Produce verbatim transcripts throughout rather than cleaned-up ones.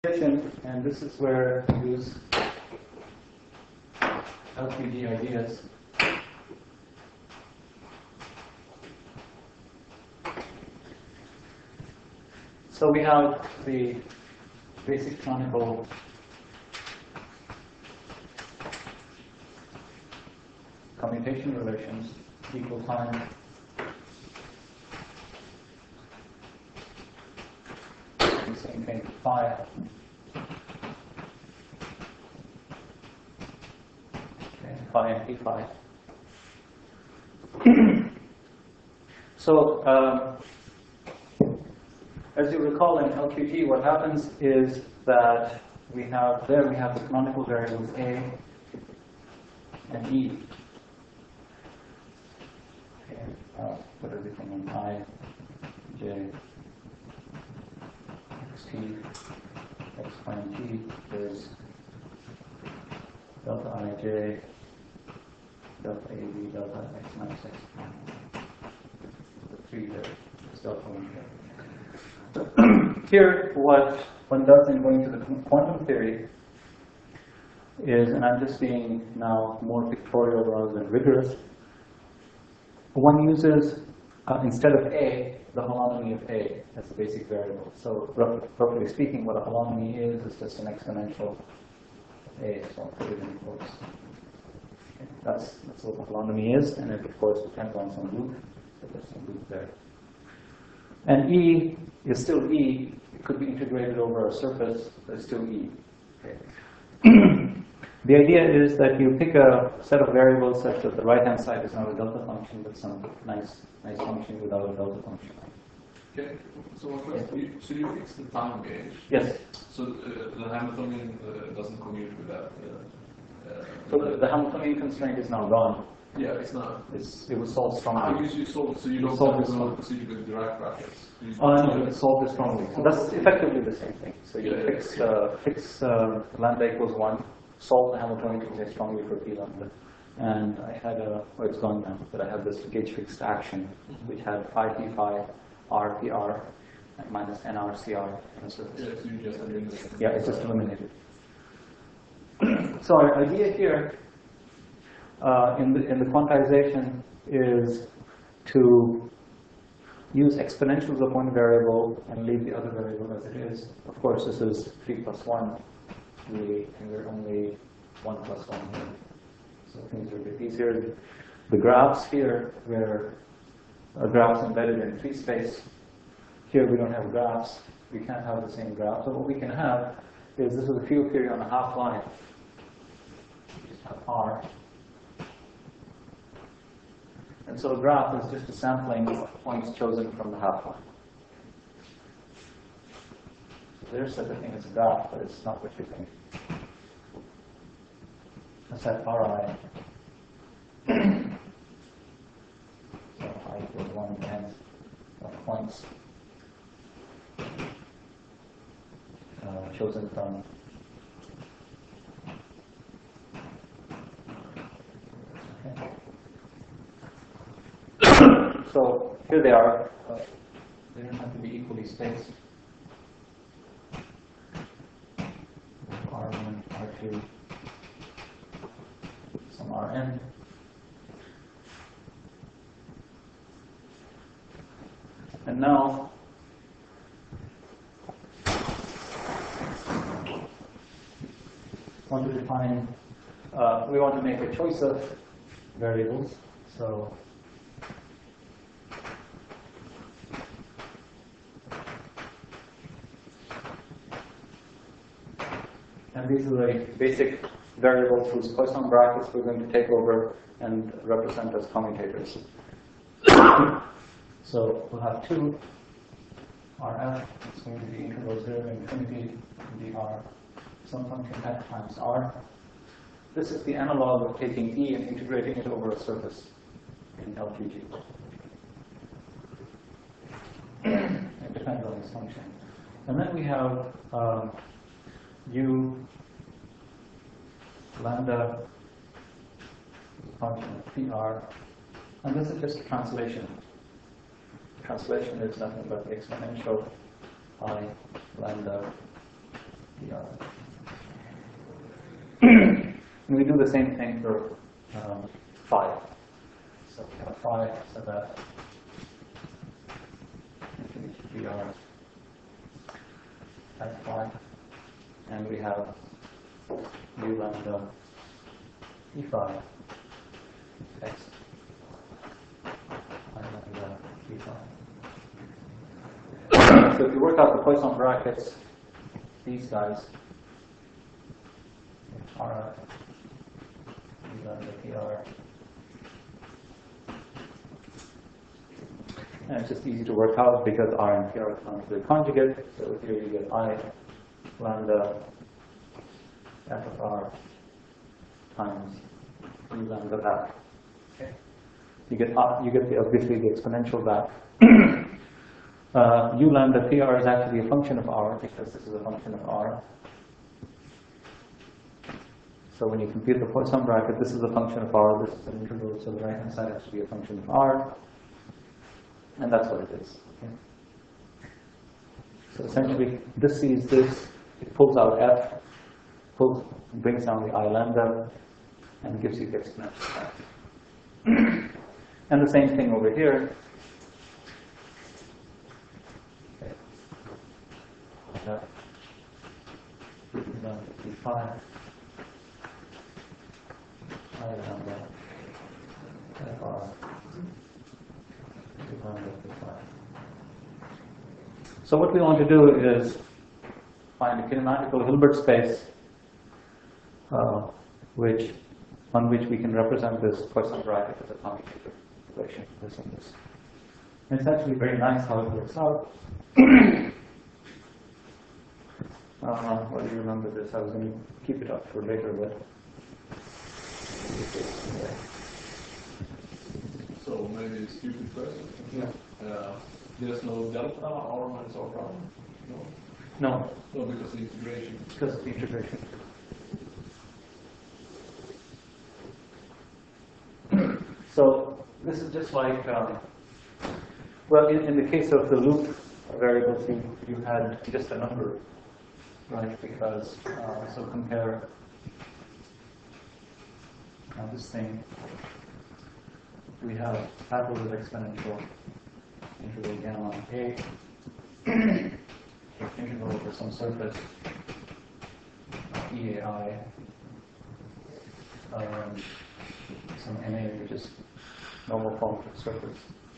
And this is where we use L Q G ideas. So we have the basic canonical commutation relations equal time same thing phi. Okay, phi and p phi. So um, as you recall in L Q G, what happens is that we have there we have the canonical variables A and E. Okay, I'll put everything in I, J, X T, X prime T. There's delta I delta A B, delta X minus X prime. The three there is delta one there. Here, what one does in going to the quantum theory is, and I'm just being now more pictorial rather than rigorous, one uses, uh, instead of A, the holonomy of A as the basic variable. So, roughly speaking, what a holonomy is, is just an exponential of A, so I'll put it in quotes. Okay. That's, that's what the holonomy is, and it, of course, depends on some loop, so there's some loop there. And E is still E. It could be integrated over a surface, but it's still E. Okay. The idea is that you pick a set of variables such that the right-hand side is not a delta function, but some nice, nice function without a delta function. Okay. So one question: you, so you fix the time gauge? Yes. So uh, the Hamiltonian uh, doesn't commute with that. Uh, uh, so the, the Hamiltonian constraint is now gone. Yeah, it's not. It's, it was solved strongly. Ah, you, you solved, so you don't solved have this to proceed with Dirac brackets. Oh, no, it's solved this strongly. So that's effectively the same thing. So you yeah, fix, yeah. uh, fix uh, lambda equals one, solve the Hamiltonian constraint strongly for P lambda. And I had a, oh, it's gone now, but I had this gauge fixed action, which had phi P phi, R P R, and minus N R C R. And so Yeah, so you just eliminate. Yeah, it's just eliminated. So our idea here uh, in, the, in the quantization is to use exponentials of one variable and leave the other variable as it is. Of course, this is three plus one, really, and we're only one plus one here. So things are a bit easier. The graphs here, where are graphs embedded in free space. Here we don't have graphs. We can't have the same graph. So what we can have is this is a field theory on a half line. Just have R. And so a graph is just a sampling of points chosen from the half line. So there's such a thing as a graph, but it's not what you think. Let's set Ri. So I equals one tenth of points uh, chosen from okay. So here they are. Uh, they don't have to be equally spaced. R one, R two, some Rn. And now, want to define, uh, we want to make a choice of variables. So and these are the basic variables whose Poisson brackets we're going to take over and represent as commutators. So we'll have two R F, it's going to be integral zero infinity dr, some function f times R. This is the analog of taking E and integrating it over a surface in L Q G. It depends on this function. And then we have um, U lambda function of P R, and this is just a translation. Translation is nothing but the exponential pi lambda and we do the same thing for um, phi. So we have phi so that we are at phi, and we have u lambda e phi x I lambda e phi. So if you work out the Poisson brackets, these guys are e lambda P R. And it's just easy to work out because R and P are canonically conjugate. So here you get I lambda f of R times u lambda back. Okay. You get uh, you get the, obviously the exponential back. uh, u lambda P R is actually a function of R because this is a function of R. So when you compute the Poisson bracket, this is a function of R. This is an integral, so the right hand side has to be a function of R. And that's what it is. Okay. So essentially, this sees this, it pulls out f, pulls, brings down the I lambda, and gives you the exponential back. And the same thing over here. Okay. Uh, d phi, I lambda, f r. So what we want to do is find a kinematical Hilbert space uh, which, on which we can represent this Poisson bracket as a commutative relation. This and this. And it's actually very nice how it works out. uh, what do you remember this? I was going to keep it up for later, but so maybe stupid question. yeah. Uh, there's no delta R minus R prime? No. No. No, because of the integration. Because of the integration. So this is just like, um, well, in, in the case of the loop variables, you, you had just a number, right? Because, uh, so compare uh, this thing. We have capital exponential integral gamma A, integral over some surface, E A I, um, some N A, which is normal form of the surface.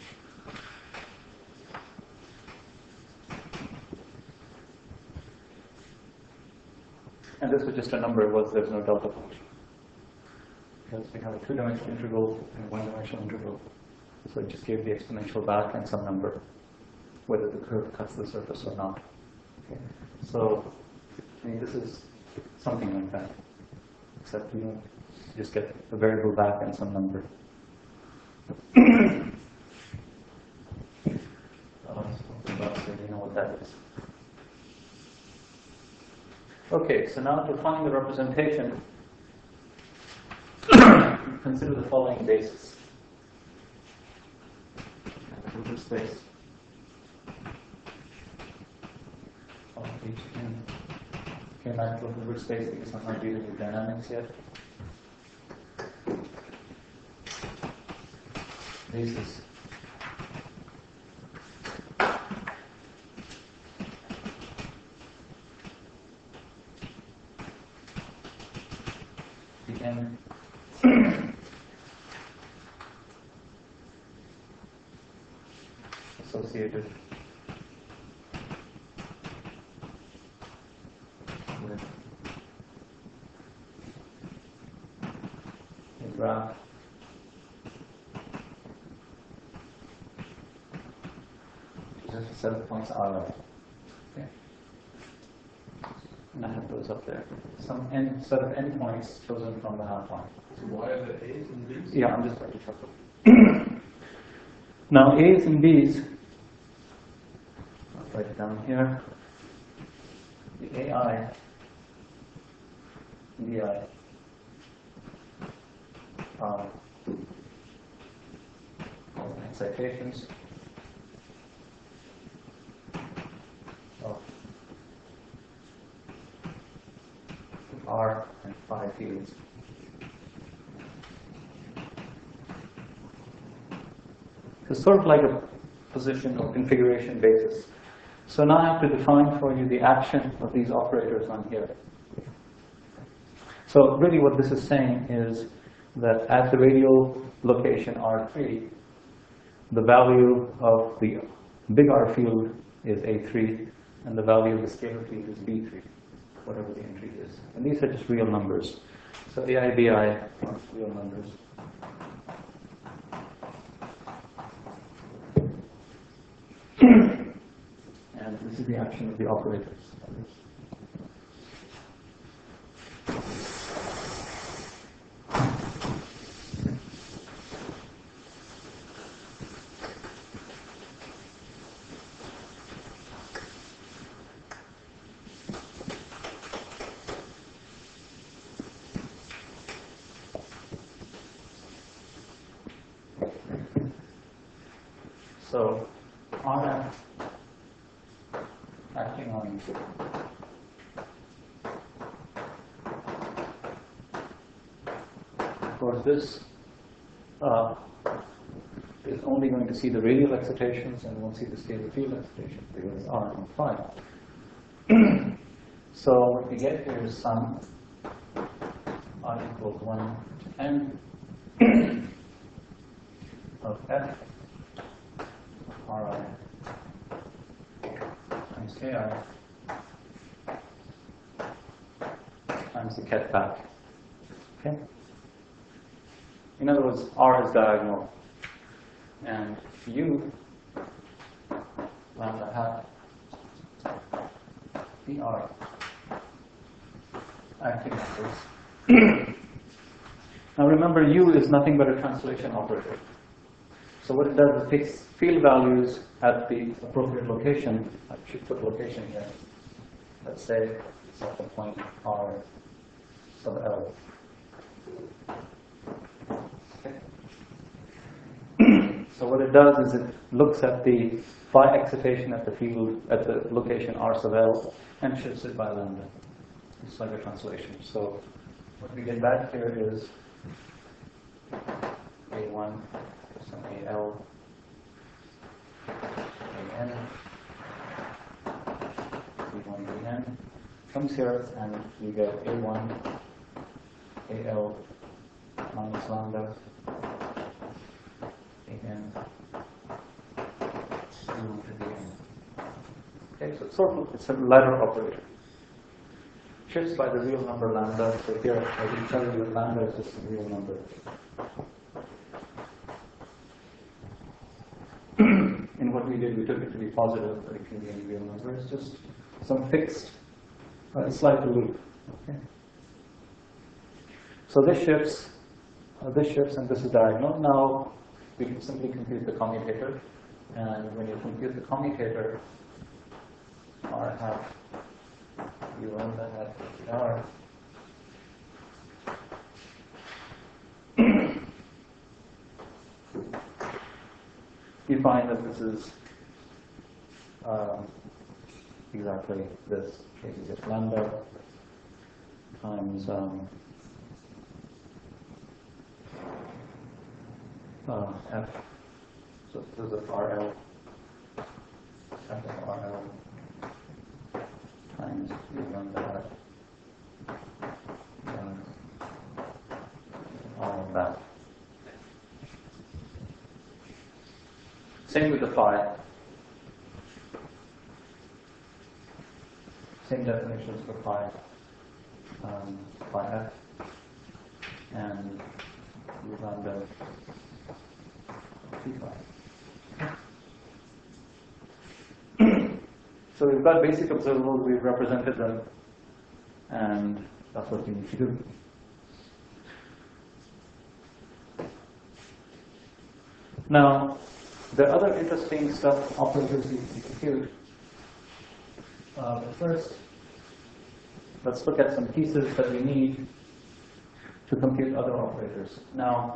And this was just a number, it was there's no delta function. Because we have a two-dimensional integral and a one-dimensional integral. So it just gave the exponential back and some number, whether the curve cuts the surface or not. Okay. So I mean, this is something like that, except you know, just get the variable back and some number. uh, so you know what that is. Okay, so now to find the representation, consider the following basis. Hilbert space of H in kinematical Hilbert space, because I'm not dealing with dynamics yet. Basis N associated with a graph just a set of points R. Okay. And I have those up there. Some n set of n points chosen from the half line. So why are the A's and B's? Yeah, I'm just going to shuffle. Now A's and B's, I'll write it down here. The A I, B I are all excitations of R and phi fields. It's sort of like a position or configuration basis. So now I have to define for you the action of these operators on here. So really what this is saying is that at the radial location R three, the value of the big R field is A three, and the value of the scalar field is B three, whatever the entry is. And these are just real numbers. So A I, B I are real numbers. And this is the action of the operators. So R F acting on of course this uh, is only going to see the radial excitations and won't see the scalar field excitations because R and phi. So what we get here is sum R equals one to n of F Ri times Ki times the ket back. Okay? In other words, R is diagonal, and U lambda hat the R acting on this. Now remember, U is nothing but a translation operator. So what it does is it takes field values at the appropriate location. I should put location here. Let's say it's at the point R sub L. Okay. So what it does is it looks at the phi excitation at the field at the location R sub L and shifts it by lambda. It's like a translation. So what we get back here is A one. So A L, A N, B one, B N comes here, and you get A one, A L minus lambda, A N, B one to B N. Okay, so it's sort of it's a ladder operator. Shifts by the real number lambda. So here I can tell you that lambda is just a real number. In what we did, we took it to be positive, but it can be any real number. It's just some fixed uh, slight loop. Okay. So this shifts, uh, this shifts, and this is diagonal. Now we can simply compute the commutator, and when you compute the commutator, R hat U lambda hat R. You find that this is uh, exactly this. Okay, you get lambda times um, uh, F. So this is R L. F of R L times U lambda hat. And all of that. Same with the phi. Same definitions for phi. Um, phi f and U lambda phi. So we've got basic observables, we've represented them, and that's what we need to do. Now, there are other interesting stuff, operators you can compute. Uh, but first, let's look at some pieces that we need to compute other operators. Now,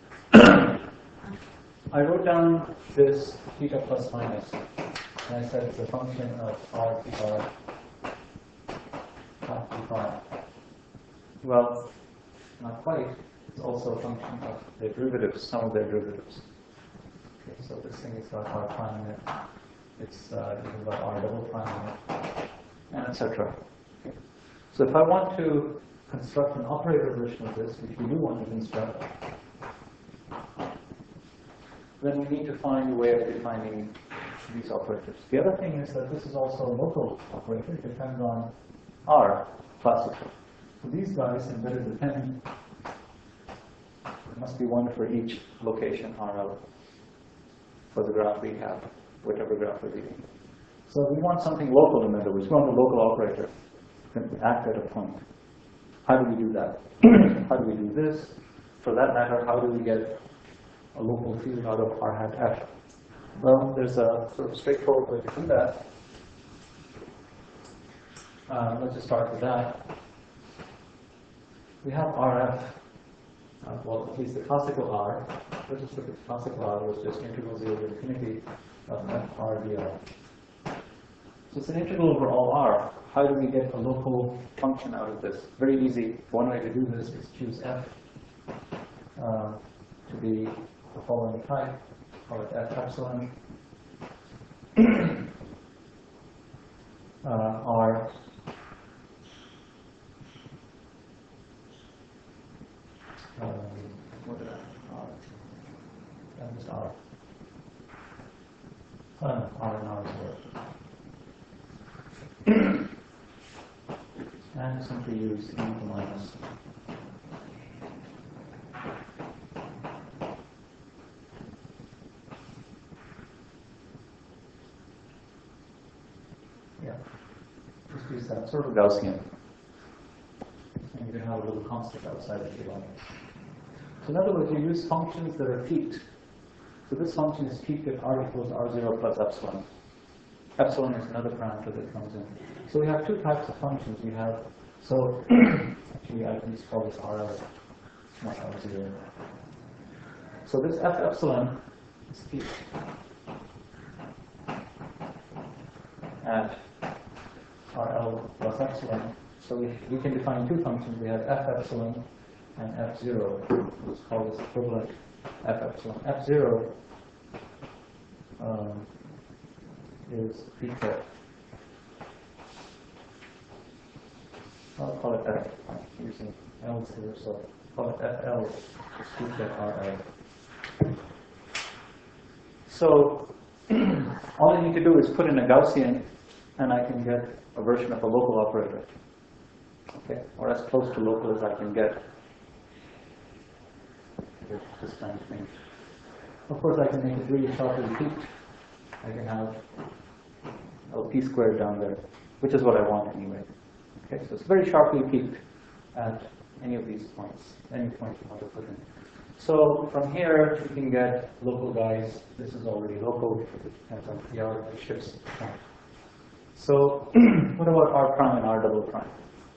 I wrote down this theta plus minus, and I said it's a function of r p r half p phi. Well, not quite. It's also a function of the derivatives, some of their derivatives. Okay, so this thing is got R prime in it. It's uh, even got R double prime in it, and et cetera. Okay. So if I want to construct an operator version of this, which we do want to construct, then we need to find a way of defining these operators. The other thing is that this is also a local operator. It depends on R classical. So these guys embedded dependent. There must be one for each location R L for the graph we have, whatever graph we're reading. So we want something local, in other words. We want a local operator that can act at a point. How do we do that? How do we do this? For that matter, how do we get a local field out of R hat F? Well, there's a sort of straightforward way to do that. Uh, let's just start with that. We have R F, uh, well, at least the classical R. Let's just look at the classical R, which is just integral zero to infinity of F R dr. So it's an integral over all R. How do we get a local function out of this? Very easy. One way to do this is choose F uh, to be the following type. Call it F epsilon. uh, R um, what did I? R. Yeah, just R. Uh, R and R is work. And simply use e to minus. Yeah, just use that sort of Gaussian. And you can have a little constant outside if you like. So in other words, you use functions that are peaked. So this function is peaked at R equals R zero plus epsilon. Epsilon is another parameter that comes in. So we have two types of functions. We have, so actually I can just call this R L, not R zero. So this F epsilon is peaked at R L plus epsilon. So we, we can define two functions. We have F epsilon and F zero. Let's call this equivalent F epsilon. F zero um, is peaked at, I'll call it F, I'm using L's here, so call it F L, is peaked at R L. So all I need to do is put in a Gaussian, and I can get a version of a local operator, okay, or as close to local as I can get. Here's this kind of thing. Of course, I can make it really sharply peaked. I can have a p squared down there, which is what I want anyway. Okay, so it's very sharply peaked at any of these points, any point you want to put in. So from here, you can get local guys. This is already local. It depends on P R, it shifts. So what about R prime and R double prime?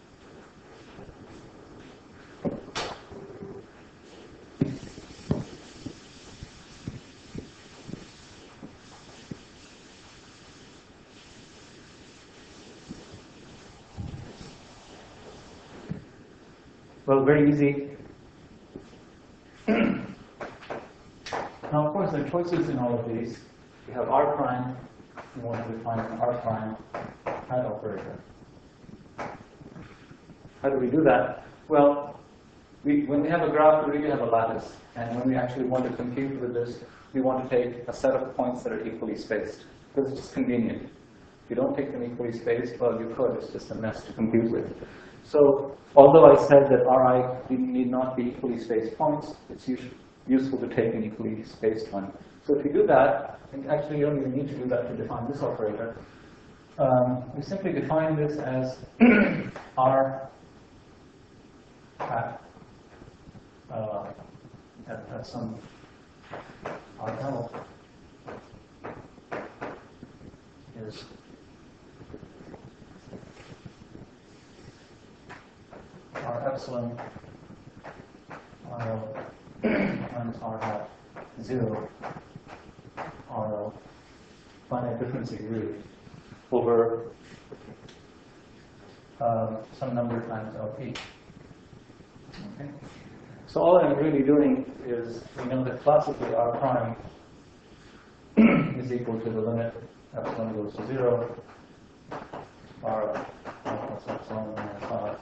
Well, very easy. Now, of course, there are choices in all of these. You have R prime. You want to define an R prime hat operator. How do we do that? Well, we, when we have a graph, we really have a lattice. And when we actually want to compute with this, we want to take a set of points that are equally spaced. Because it's just convenient. If you don't take them equally spaced, well, you could. It's just a mess to compute with. So, although I said that Ri need not be equally spaced points, it's useful to take an equally spaced one. So if you do that, and actually you don't even need to do that to define this operator, um, we simply define this as R at, uh, at, at some R L is R epsilon R L minus R hat zero R L finite difference degree over um, some number times L P. Okay. So all I'm really doing is, we know that classically r prime is equal to the limit epsilon goes to zero, r plus epsilon minus r,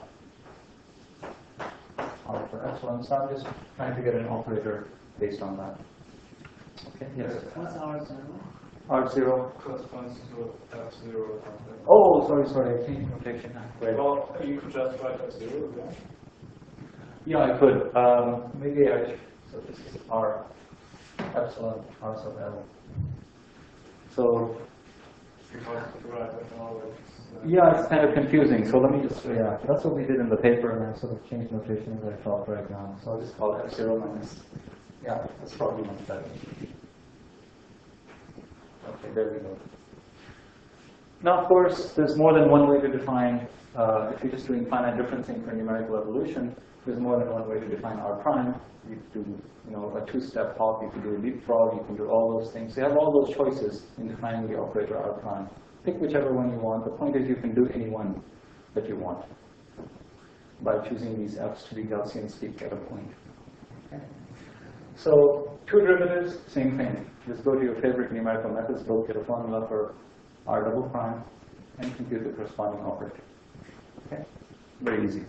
r for epsilon. So I'm just trying to get an operator based on that. Okay, yes? What's R zero? R zero. Corresponds to F zero or something. Oh, sorry, sorry, I changed notation. Right. Well, you could just write F zero, yeah? Yeah, I could. Um, maybe I should. So this is R epsilon R sub L. So Because if you write that always. Uh, yeah, it's kind of confusing. So let me just, yeah, that's what we did in the paper, and I sort of changed notation as I thought right now. So I'll just call it F zero minus, yeah, that's probably much better. Okay, there we go. Now, of course, there's more than one way to define, uh, if you're just doing finite differencing for numerical evolution, there's more than one way to define R prime. You can do, you know, a two-step hop, you can do a leapfrog, you can do all those things. You have all those choices in defining the operator R prime. Pick whichever one you want. The point is you can do any one that you want by choosing these F's to be Gaussian speak at a point. Okay. So two derivatives, same thing. Just go to your favorite numerical methods, both get a formula for R double prime, and compute the corresponding operator. Okay, very easy.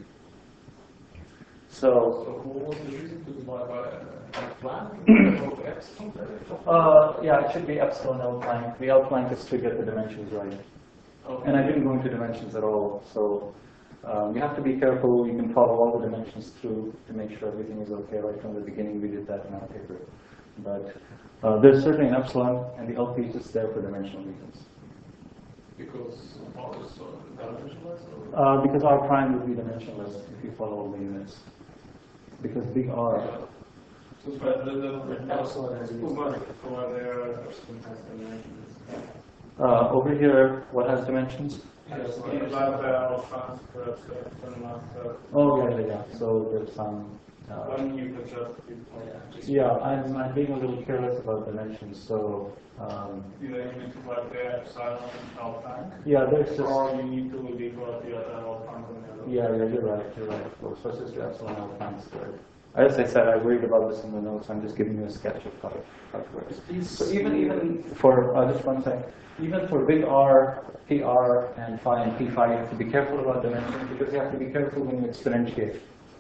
So, So what was the reason to divide by uh, Planck? X? uh, yeah, it should be epsilon L Planck. The L Planck is to get the dimensions right. Okay. And I didn't go into dimensions at all, so um, you have to be careful. You can follow all the dimensions through to make sure everything is okay right from the beginning. We did that in our paper. But uh, there's certainly an epsilon, and the L P is just there for dimensional reasons. Because R is so dimensionless? Or? Uh, because R prime will be dimensionless if you follow all the units. Because big R. So but the, the, the Epsilon has a who must provide their epsilon has dimensions. Uh, over here, what has dimensions? Yes, so you divide by R transfer epsilon master. Oh, yeah, yeah, yeah. So there's some. Uh, Then you could just be just yeah, I'm, I'm being a little careless about dimensions. So, um, you know, you need to write the epsilon L Planck. yeah, there's just. Or you need to default the other L Planck on the other. Yeah, yeah, you're right, you're right. Well, so it's just epsilon L Planck squared. As I said, I worried about this in the notes. I'm just giving you a sketch of how it, how it works. So even even for uh, just one sec, even for big R, P R, and phi and P phi, you have to be careful about dimensions because you have to be careful when you exponentiate.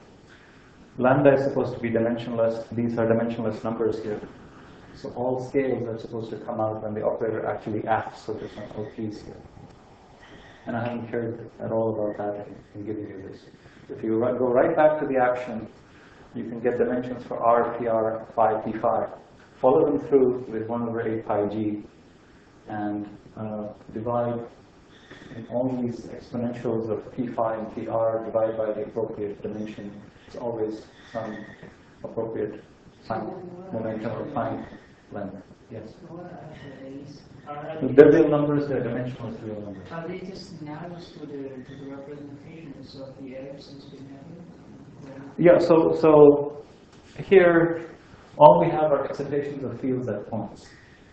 Lambda is supposed to be dimensionless. These are dimensionless numbers here. So all scales are supposed to come out when the operator actually acts. So there's no L Ps here. And I haven't cared at all about that in giving you this. If you go right back to the action, you can get dimensions for R, P R, phi, P phi. Follow them through with one over eight pi g, and uh, divide in all these exponentials of P phi and P R, divide by the appropriate dimension. It's always some appropriate time momentum or time length. Yes. What are these? They're real numbers, they're dimensional real numbers. Are they just narrows to the to the representations of the ellipses we have? Yeah, so so here all we have are excitations of fields at points.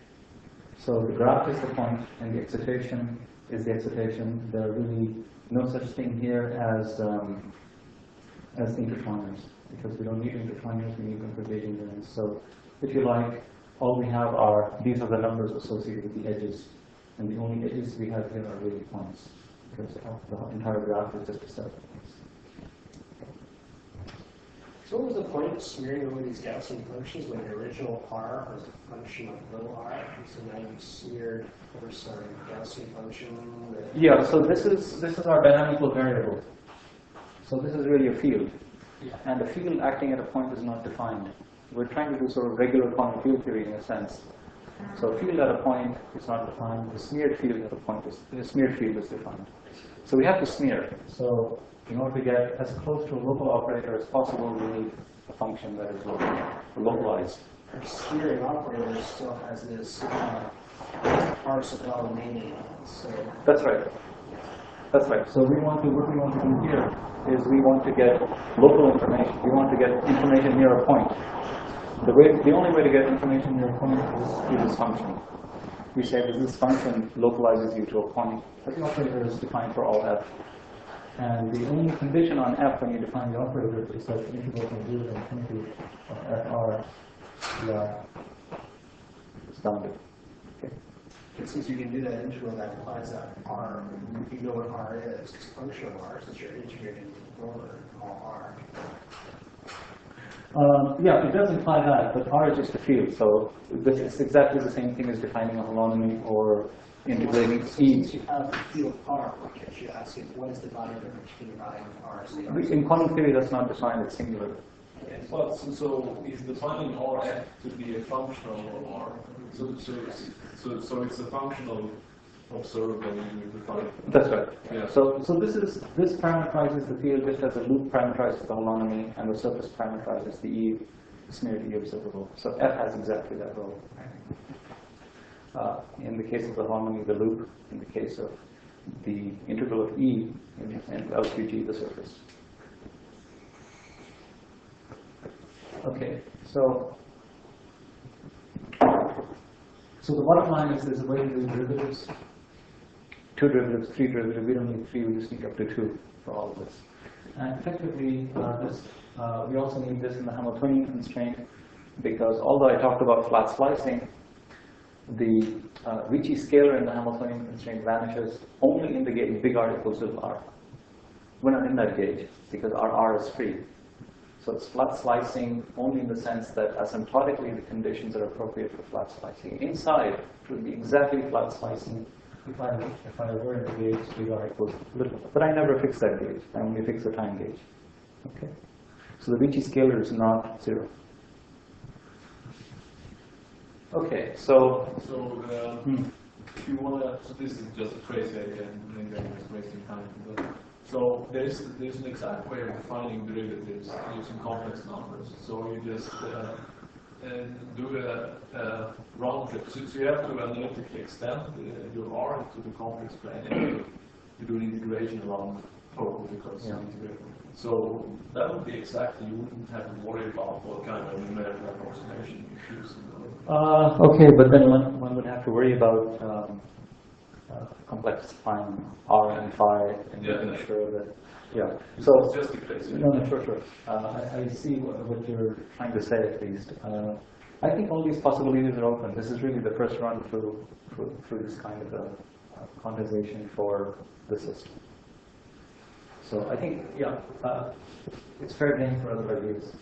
So the graph is the point and the excitation is the excitation. There are really no such thing here as um, as intertwiners, because we don't need intertwiners, we need interpolating units. So if you like, all we have are, these are the numbers associated with the edges, and the only edges we have here are really points, because the entire graph is just a set of points. So what was the point of smearing over these Gaussian functions when the original R was a function of little r? So now you've smeared over some Gaussian function that... Yeah, so this is this is our dynamical variable. So this is really a field. Yeah. And the field acting at a point is not defined. We're trying to do sort of regular quantum field theory in a sense. So a field at a point is not defined. The smeared field at a point is the smeared field is defined. So we have to smear. So in order to get as close to a local operator as possible, we need a function that is local, localized. Our smearing operator still has this uh, R sub L naming. So That's right. That's right. So we want to, what we want to do here is we want to get local information. We want to get information near a point. The way, the only way to get information near a point is through this function. We say that this function localizes you to a point, but the operator is defined for all f. And the only condition on F when you define the operator is that the integral from zero to infinity of F R is bounded. Okay. And since you can do that integral, that implies that R, you know what R is, it's a function of R, since you're integrating over all R. Um, yeah, it does imply that, but R is just a field, so this is exactly the same thing as defining a holonomy or integrating E. Since you have the field R, why can't you ask it, what is the boundary between I and R? So R is- In quantum theory, that's not defined, it's singular. Well, so, so if defining R F to be a functional of R, so, so, so, so it's a functional observable when you define it. That's right. Yeah. So, so this is this parameterizes the field just as a loop parameterizes the holonomy, and the surface parameterizes the E smeared E observable. So F has exactly that role. Uh, in the case of the holonomy, the loop. In the case of the integral of E, in, in L Q G, the surface. Okay, so so the bottom line is there's a way to do derivatives. Two derivatives, three derivatives. We don't need three. We just need up to two for all of this. And effectively, uh, this uh, we also need this in the Hamiltonian constraint because although I talked about flat slicing, the uh, Ricci scalar in the Hamiltonian constraint vanishes only in the gauge big R equals little r. We're not in that gauge because our R is free. So it's flat slicing only in the sense that asymptotically the conditions are appropriate for flat slicing. Inside, it would be exactly flat slicing if I, if I were in the gauge big R equals little. But I never fix that gauge. I only fix the time gauge. Okay. So the Ricci scalar is not zero. Okay, so So, uh, hmm. if you want to, so this is just a crazy idea, and maybe I'm just wasting time. But, so there's there's an exact way of defining derivatives using complex numbers. So you just uh, and do a, a round trip. So, so you have to analytically extend uh, your R to the complex plane, and you, you do an integration around total because Yeah. integrated. So that would be exactly, you wouldn't have to worry about what kind of numerical approximation you choose. Uh, okay, but then one, one would have to worry about um, uh, complexifying R and phi and Yeah, making yeah. sure that, yeah. So, Just the case. no, no, sure, sure. Uh, I, I see what, what you're trying to say at least. Uh, I think all these possibilities are open. This is really the first run through through, through this kind of a, uh, quantization for the system. So I think, yeah, uh, it's fair game for other ideas.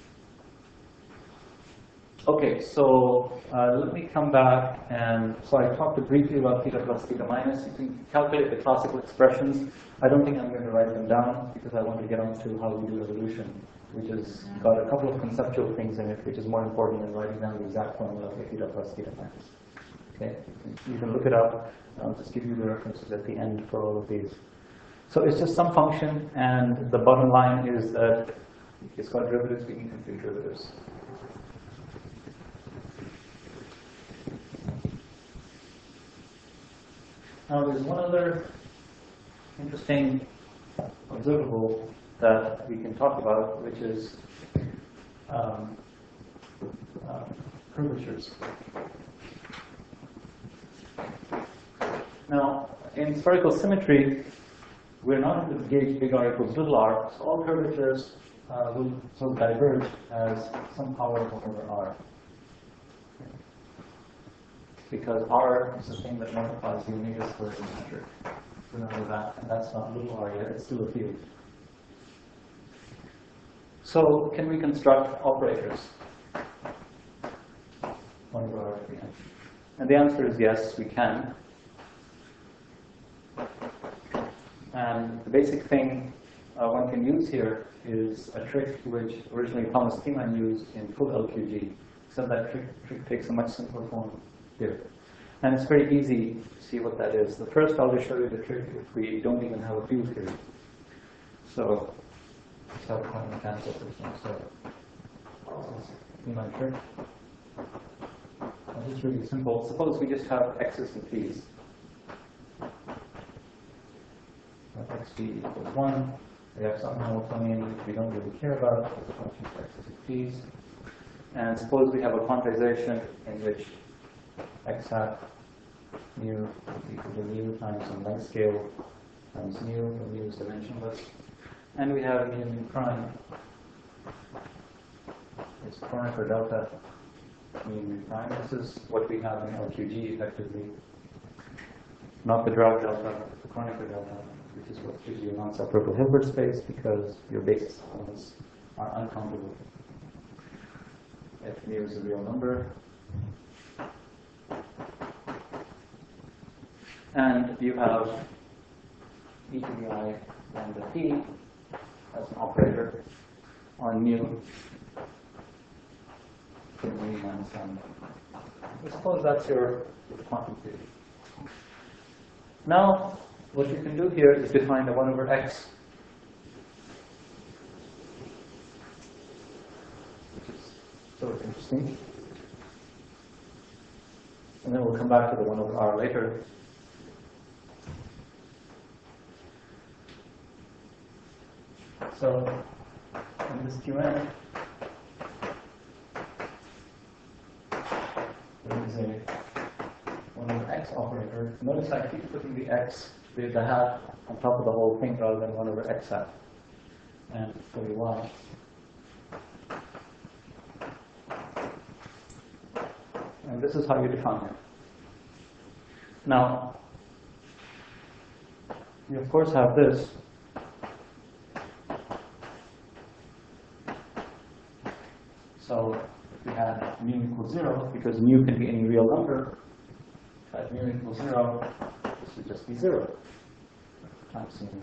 Okay, so uh, let me come back and, so I talked briefly about theta plus theta minus. You can calculate the classical expressions. I don't think I'm going to write them down because I want to get on to how we do evolution, which has got a couple of conceptual things in it, which is more important than writing down the exact formula for theta plus theta minus. Okay, you can look it up. I'll just give you the references at the end for all of these. So it's just some function, and the bottom line is that if it's got derivatives, we can compute derivatives. Now there's one other interesting observable that we can talk about, which is um, uh, curvatures. Now, in spherical symmetry, we're not in the gauge big R equals little r, so all curvatures uh, will sort of diverge as some power over R. Because R is the thing that multiplies the omega squared in metric. Remember that, and that's not little r yet, it's still a field. So, can we construct operators? One over R at the end. And the answer is yes, we can. And the basic thing uh, one can use here is a trick which originally Thomas Thiemann used in full L Q G, except that trick, trick takes a much simpler form here. And it's very easy to see what that is. The first, I'll just show you the trick if we don't even have a field here. So, let's have a quantum mechanical system. So, Thiemann trick. It's really simple. Suppose we just have x's and p's. X p equals one. We have something Hamiltonian which we don't really care about. It's a function of x's and p's. And suppose we have a quantization in which x hat mu is equal to mu times some length scale times mu, where mu is dimensionless. and we have mu mu prime. It's Kronecker delta mu mu prime. This is what we have in L Q G effectively. Not the Dirac delta, but the Kronecker delta, which is what gives you a non-separable Hilbert space because your basis elements are uncountable. F mu is a real number. And you have e to the I lambda p as an operator on mu from mu minus lambda. I suppose that's your quantum theory. Now, what you can do here is define the one over x, which is sort of interesting. And then we'll come back to the one over r later. So, in this Q n, there is a one over x operator. Notice I keep putting the x, the, the hat, on top of the whole thing rather than one over x hat. And for the y. And this is how you define it. Now, you of course have this. So if we had mu equals zero, because mu can be any real number, at mu equals zero, this would just be zero times mu.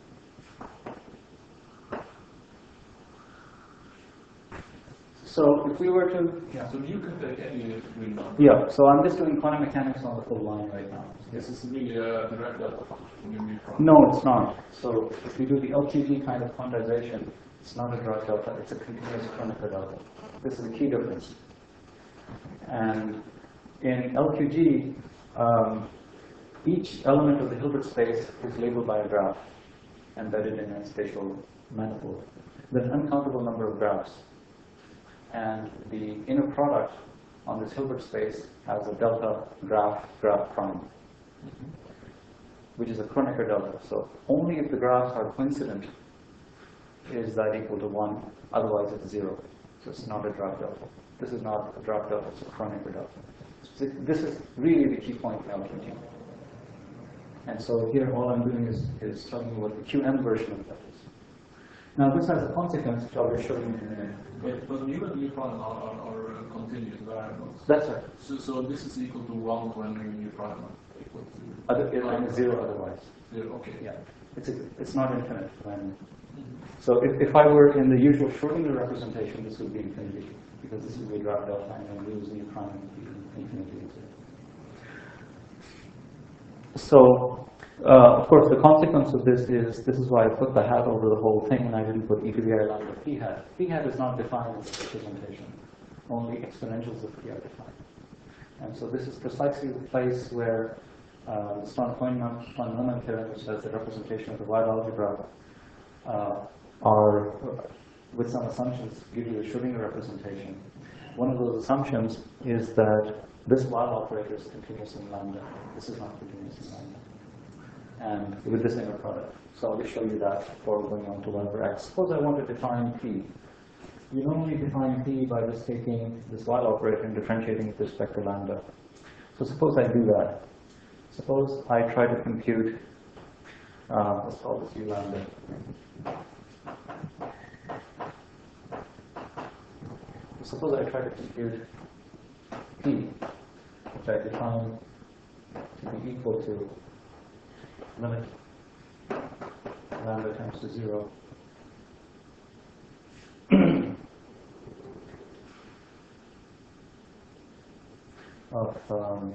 So if we were to, yeah. So you can take any real number. Yeah, so I'm just doing quantum mechanics on the full line right now. This is really a direct delta function. mu mu prime. No, it's not. So if we do the L Q G kind of quantization, it's not a Dirac delta, it's a continuous Kronecker delta. This is a key difference. And in L Q G, um, each element of the Hilbert space is labeled by a graph embedded in a spatial manifold. There's an uncountable number of graphs. And the inner product on this Hilbert space has a delta graph graph prime, which is a Kronecker delta. So only if the graphs are coincident is that equal to one, otherwise it's zero. So it's not a Dirac delta. This is not a Dirac delta, it's a Kronecker delta. So this is really the key point in L Q G. And so here all I'm doing is, is telling you what the Q M version of that is. Now this has a consequence, which I'll just show you in a minute. But, but mu and mu prime are, are, are continuous variables. That's right. So, so this is equal to one when mu mu prime are equal to Other, and zero otherwise. zero. Okay. Yeah. It's, a, it's not infinite. When, so if, if I were in the usual Schrodinger representation, this would be infinity, because this would be Dirac delta, and then lose mu prime and be infinity. So, uh, of course, the consequence of this is, this is why I put the hat over the whole thing, and I didn't put e to the I lambda p hat. P hat is not defined as a representation. Only exponentials of p are defined. And so this is precisely the place where uh, the Stern-Feynman theorem, which says the representation of the wide algebra, uh, are, with some assumptions, give you a Schrodinger representation. One of those assumptions is that this while operator is continuous in lambda. This is not continuous in lambda. And with this inner product. So I'll just show you that before going on to one over x. Suppose I want to define p. You normally define p by just taking this while operator and differentiating with respect to lambda. So suppose I do that. Suppose I try to compute, uh, let's call this u lambda. Suppose I try to compute p, which I define to be equal to limit lambda tends to zero of um,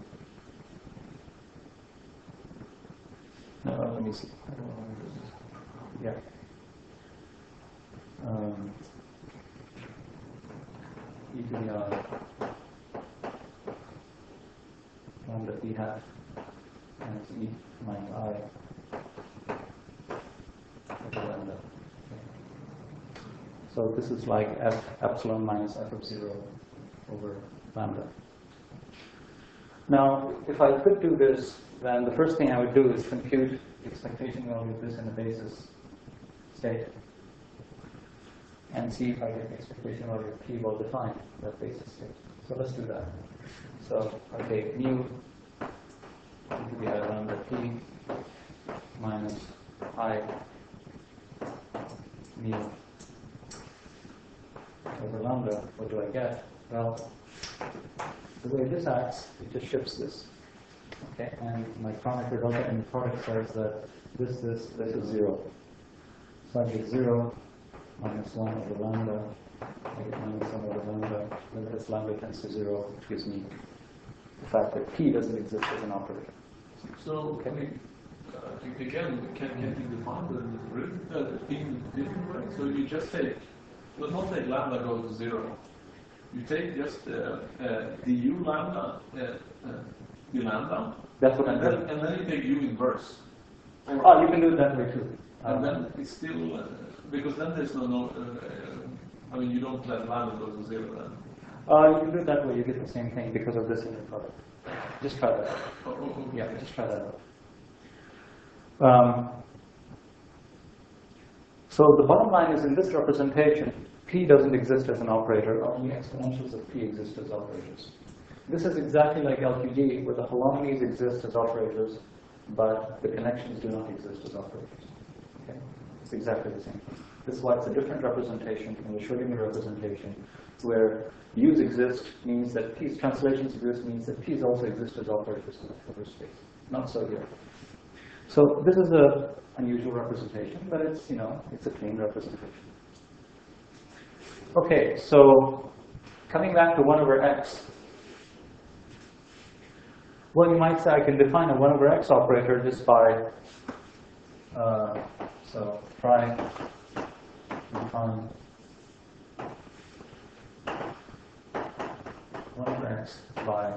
no, let me see. I don't know what this is. Yeah. Um, e to the I lambda p hat and it's e minus I over lambda. Okay. So this is like f epsilon minus f of zero over lambda. Now, if I could do this, then the first thing I would do is compute the expectation value of this in a basis state. and see if I get an expectation value of P well defined, that basis state. So let's do that. So I take mu to be I lambda P minus I mu over lambda. What do I get? Well, the way this acts, it just shifts this. Okay, and my parameter delta in the product says that this, this, this is zero. So I get zero minus one over lambda. I get minus one over lambda. Then this lambda tends to zero, which gives me the fact that P doesn't exist as an operator. So can we, uh, again, can, can you define the derivative uh, in different way? So you just take, well, not take lambda goes to zero. You take just uh, uh, du lambda, uh, uh, du lambda, That's what I'm and then, doing. and then you take u inverse. Or, Oh, you can do it that way too. and Um, then it's still, uh, because then there's no, no uh, uh, I mean, you don't let lambda go to zero then. Uh, you can do it that way, you get the same thing because of this inner product. Just try that out. Oh, oh, oh, Yeah, okay. just try that out. Um, so the bottom line is in this representation, P doesn't exist as an operator, only exponentials of P exist as operators. This is exactly like L Q D, where the holonomies exist as operators, but the connections do not exist as operators. Okay? It's exactly the same. This is why it's a different representation from the Schrodinger representation, where U's exist means that P's translations exist means that P's also exist as operators in the Hilbert space. Not so here. So this is an unusual representation, but it's, you know, it's a clean representation. Okay, so coming back to one over x. Well, you might say I can define a one over x operator just by, uh, so try define one over x by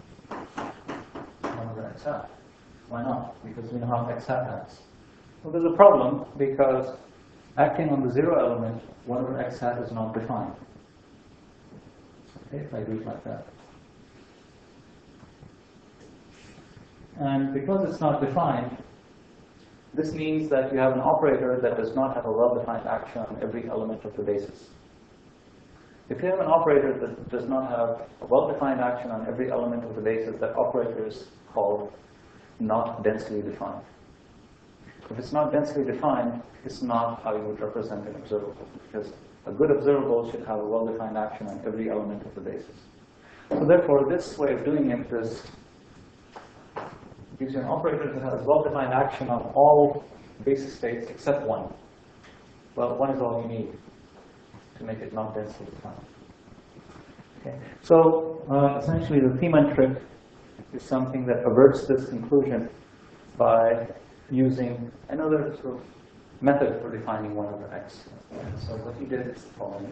one over x hat. Why not? Because we know how x hat acts. Well, there's a problem because acting on the zero element, one over x hat is not defined. Okay, if I do it like that. And because it's not defined, this means that you have an operator that does not have a well-defined action on every element of the basis. If you have an operator that does not have a well-defined action on every element of the basis, that operator is called not densely defined. If it's not densely defined, it's not how you would represent an observable, because a good observable should have a well-defined action on every element of the basis. So therefore, this way of doing it is gives you an operator that has well-defined action on all basis states except one. Well, one is all you need to make it not densely defined. Okay. So uh, essentially, the Thiemann trick is something that averts this conclusion by using another sort of method for defining one over x. And so what he did is the following.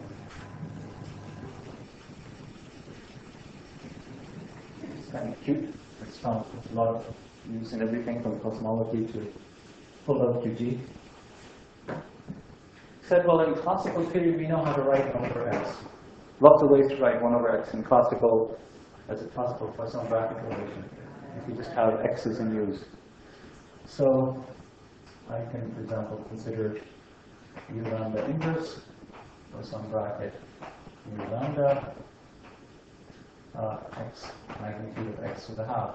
It's kind of cute. It's found a lot of use in everything from cosmology to full L Q G. Said, well, in classical theory, we know how to write one over x. Lots of ways to write one over x in classical, as a classical Poisson bracket relation. If you just have x's and u's. So I can, for example, consider u lambda inverse, Poisson bracket u lambda, uh, x magnitude of x to the half.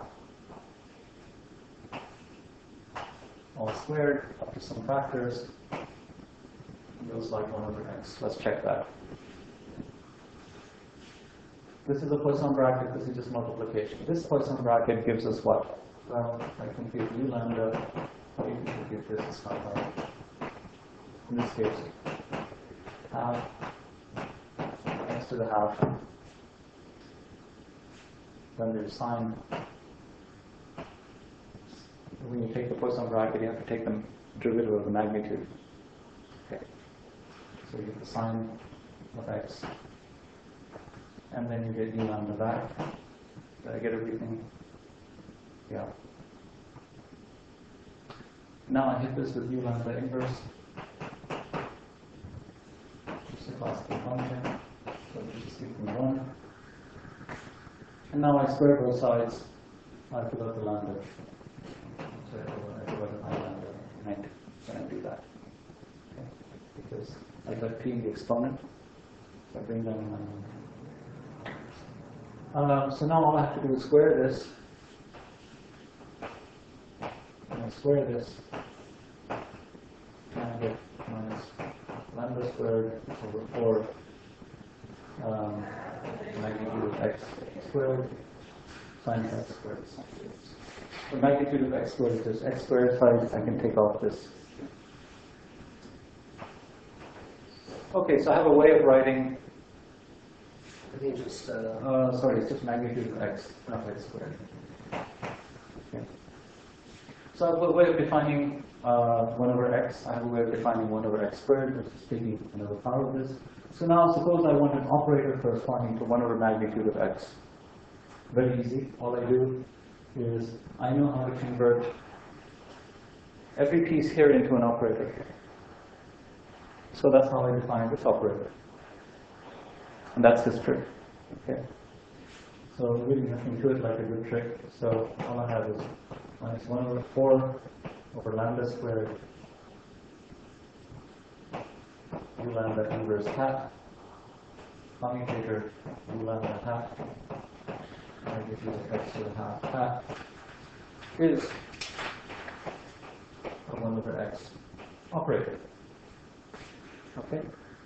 All squared up to some factors. Feels like one over x. Let's check that. This is a Poisson bracket, this is just multiplication. This Poisson bracket gives us what? Well, I compute u lambda, you can compute this as half r. In this case, half x to the half. Then there's sine. When you take the Poisson bracket, you have to take the derivative of the magnitude. Okay. So you get the sine of x. And then you get u lambda back. Did I get everything? Yeah. Now I hit this with u lambda inverse. Just a classical function. So we just give me one. And now I square both sides. I forgot the lambda. So I forgot the lambda. Right. When I do that. Okay. Because I've got p in the exponent. So I bring down my um, so now all I have to do is square this. And I square this. And I get minus lambda squared over four um, magnitude of x squared times x squared. The magnitude of x squared is just x squared. So I can take off this. Okay, so I have a way of writing. I think just, uh, Uh, sorry, it's just magnitude of x, not x squared. Okay. So I have a way of defining uh, one over x. I have a way of defining one over x squared, which is taking another power of this. So now suppose I want an operator corresponding to one over magnitude of x. Very easy. All I do is I know how to convert every piece here into an operator. So that's how I define this operator. And that's this trick. Okay. So really nothing to it like a good trick. So all I have is minus one over four over lambda squared u lambda inverse half commutator u lambda half magnitude of x to the half half is a one over x operator. Okay.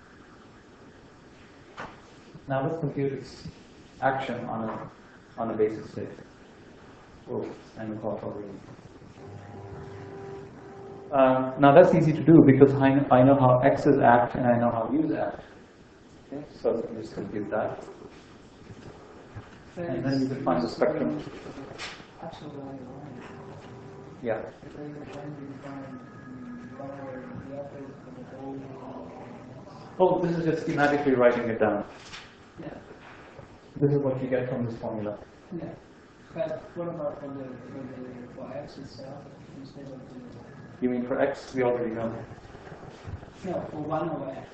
Now let's compute its action on a on a basis state. Oh, I'm caught already. Uh, now that's easy to do because I know, I know how x's act and I know how u's act. Okay, so let me just compute that. And then you can find the spectrum. Absolute value line. Yeah. If they were trying to define the operator, the operator for the whole. Oh, this is just schematically writing it down. Yeah. This is what you get from this formula. Yeah. But what about for the for the for x itself instead of the You mean for x? We already know. no for one over x?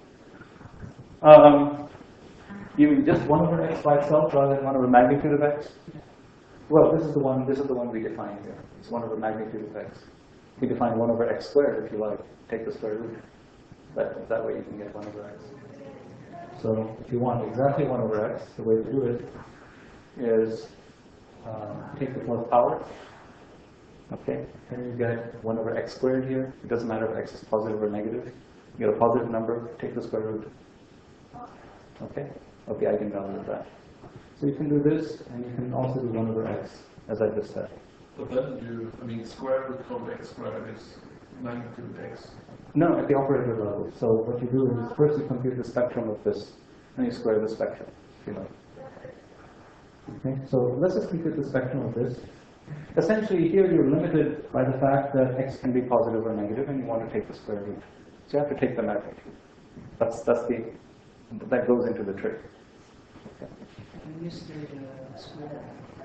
Um, you mean just one over x by itself rather than one over magnitude of x? Well, this is the one. This is the one we define here. It's one over magnitude of x. We define one over x squared if you like. Take the square root. That that way you can get one over x. So if you want exactly one over x, the way to do it is um, take the fourth power. Okay, then you get one over x squared here. It doesn't matter if x is positive or negative. You get a positive number, take the square root. Okay, of the eigenvalue of that. So you can do this, and you can also do one over x, as I just said. But then you, I mean, square root of x squared is magnitude x. No, at the operator level. So what you do is first you compute the spectrum of this, and you square the spectrum, if you like. Okay, so let's just compute the spectrum of this. Essentially, here you're limited by the fact that x can be positive or negative, and you want to take the square root. So you have to take the magnitude. That's that's the that goes into the trick. Okay. And you say the square.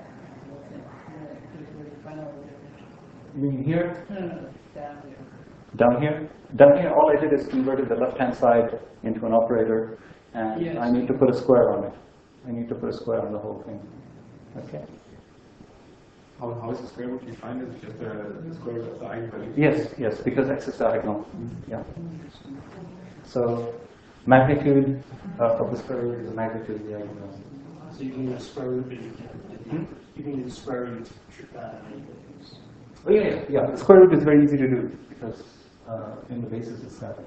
You mean here? No, no, no, down here. Down here? Down here, all I did is converted the left-hand side into an operator, and Yes. I need to put a square on it. I need to put a square on the whole thing. Okay. How, how is the square root defined? Is it just the square root of the eigenvalue? Yes, yes, because x is diagonal. Yeah. So magnitude uh, of the square root is the magnitude of the diagonal. so you can use square root, but you can, you can use square root, uh, Oh yeah, yeah, yeah. The square root is very easy to do because uh, in the basis it's static.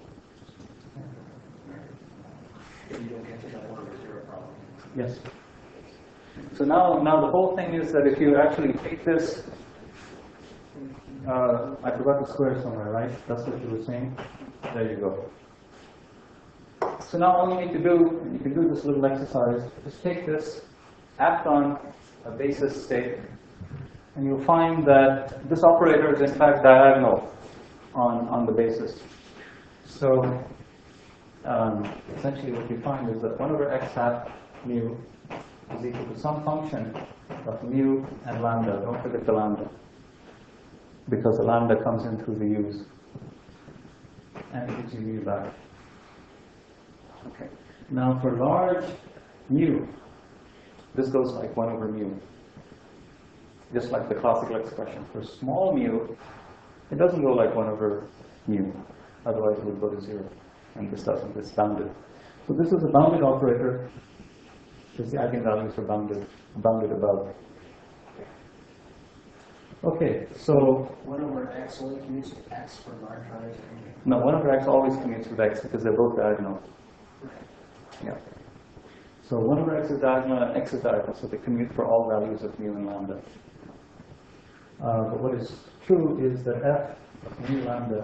if you don't get to that one or zero problem. Yes. So now, now the whole thing is that if you actually take this, uh, I forgot the square somewhere, right? That's what you were saying. There you go. So now all you need to do, you can do this little exercise, just take this, act on a basis state, and you'll find that this operator is in fact diagonal on, on the basis. So um, essentially what you find is that one over x hat mu is equal to some function of mu and lambda. Don't forget the lambda, because the lambda comes in through the u's, and it gives you mu back. Okay. Now for large mu, this goes like one over mu, just like the classical expression. For small mu, it doesn't go like one over mu, otherwise it would go to zero. and this doesn't, it's bounded. So this is a bounded operator, because the eigenvalues are bounded, bounded above. Okay, so one over x only commutes with x for large values. no, one over x always commutes with x because they're both diagonal. Yeah. So one over x is diagonal and x is diagonal, so they commute for all values of mu and lambda. Uh, but what is true is that f of mu lambda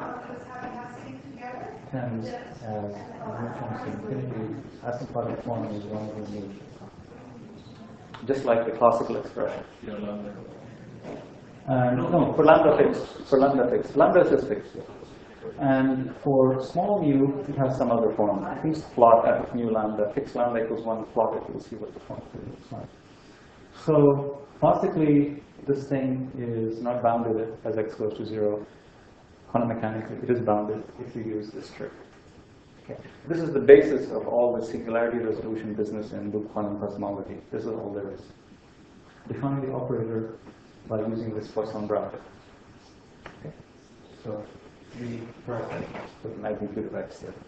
tends as mu tends to infinity, asymptotic form is one over mu. Just like the classical expression. Yeah, lambda. Uh, no, for lambda fixed. For lambda fixed. Lambda is just fixed. And for small mu, it has some other form. Please plot f of mu lambda. Fixed lambda equals one. Plot it. You'll see what the form looks like. So classically, this thing is not bounded as x goes to zero. Quantum mechanically, it is bounded if you use this trick. Okay. This is the basis of all the singularity resolution business in loop quantum cosmology. This is all there is. Define the operator by using this Poisson bracket. Okay. So we put the magnitude of x there.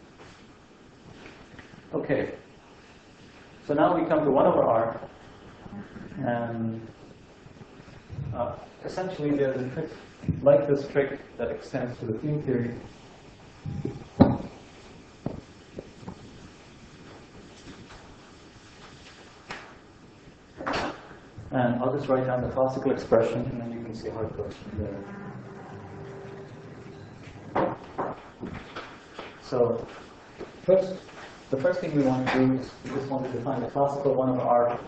Okay. So now we come to one over r, and uh, essentially there's a trick like this trick that extends to the field theory. And I'll just write down the classical expression, and then you can see how it goes from there. So, first, the first thing we want to do is we just want to define the classical one over r.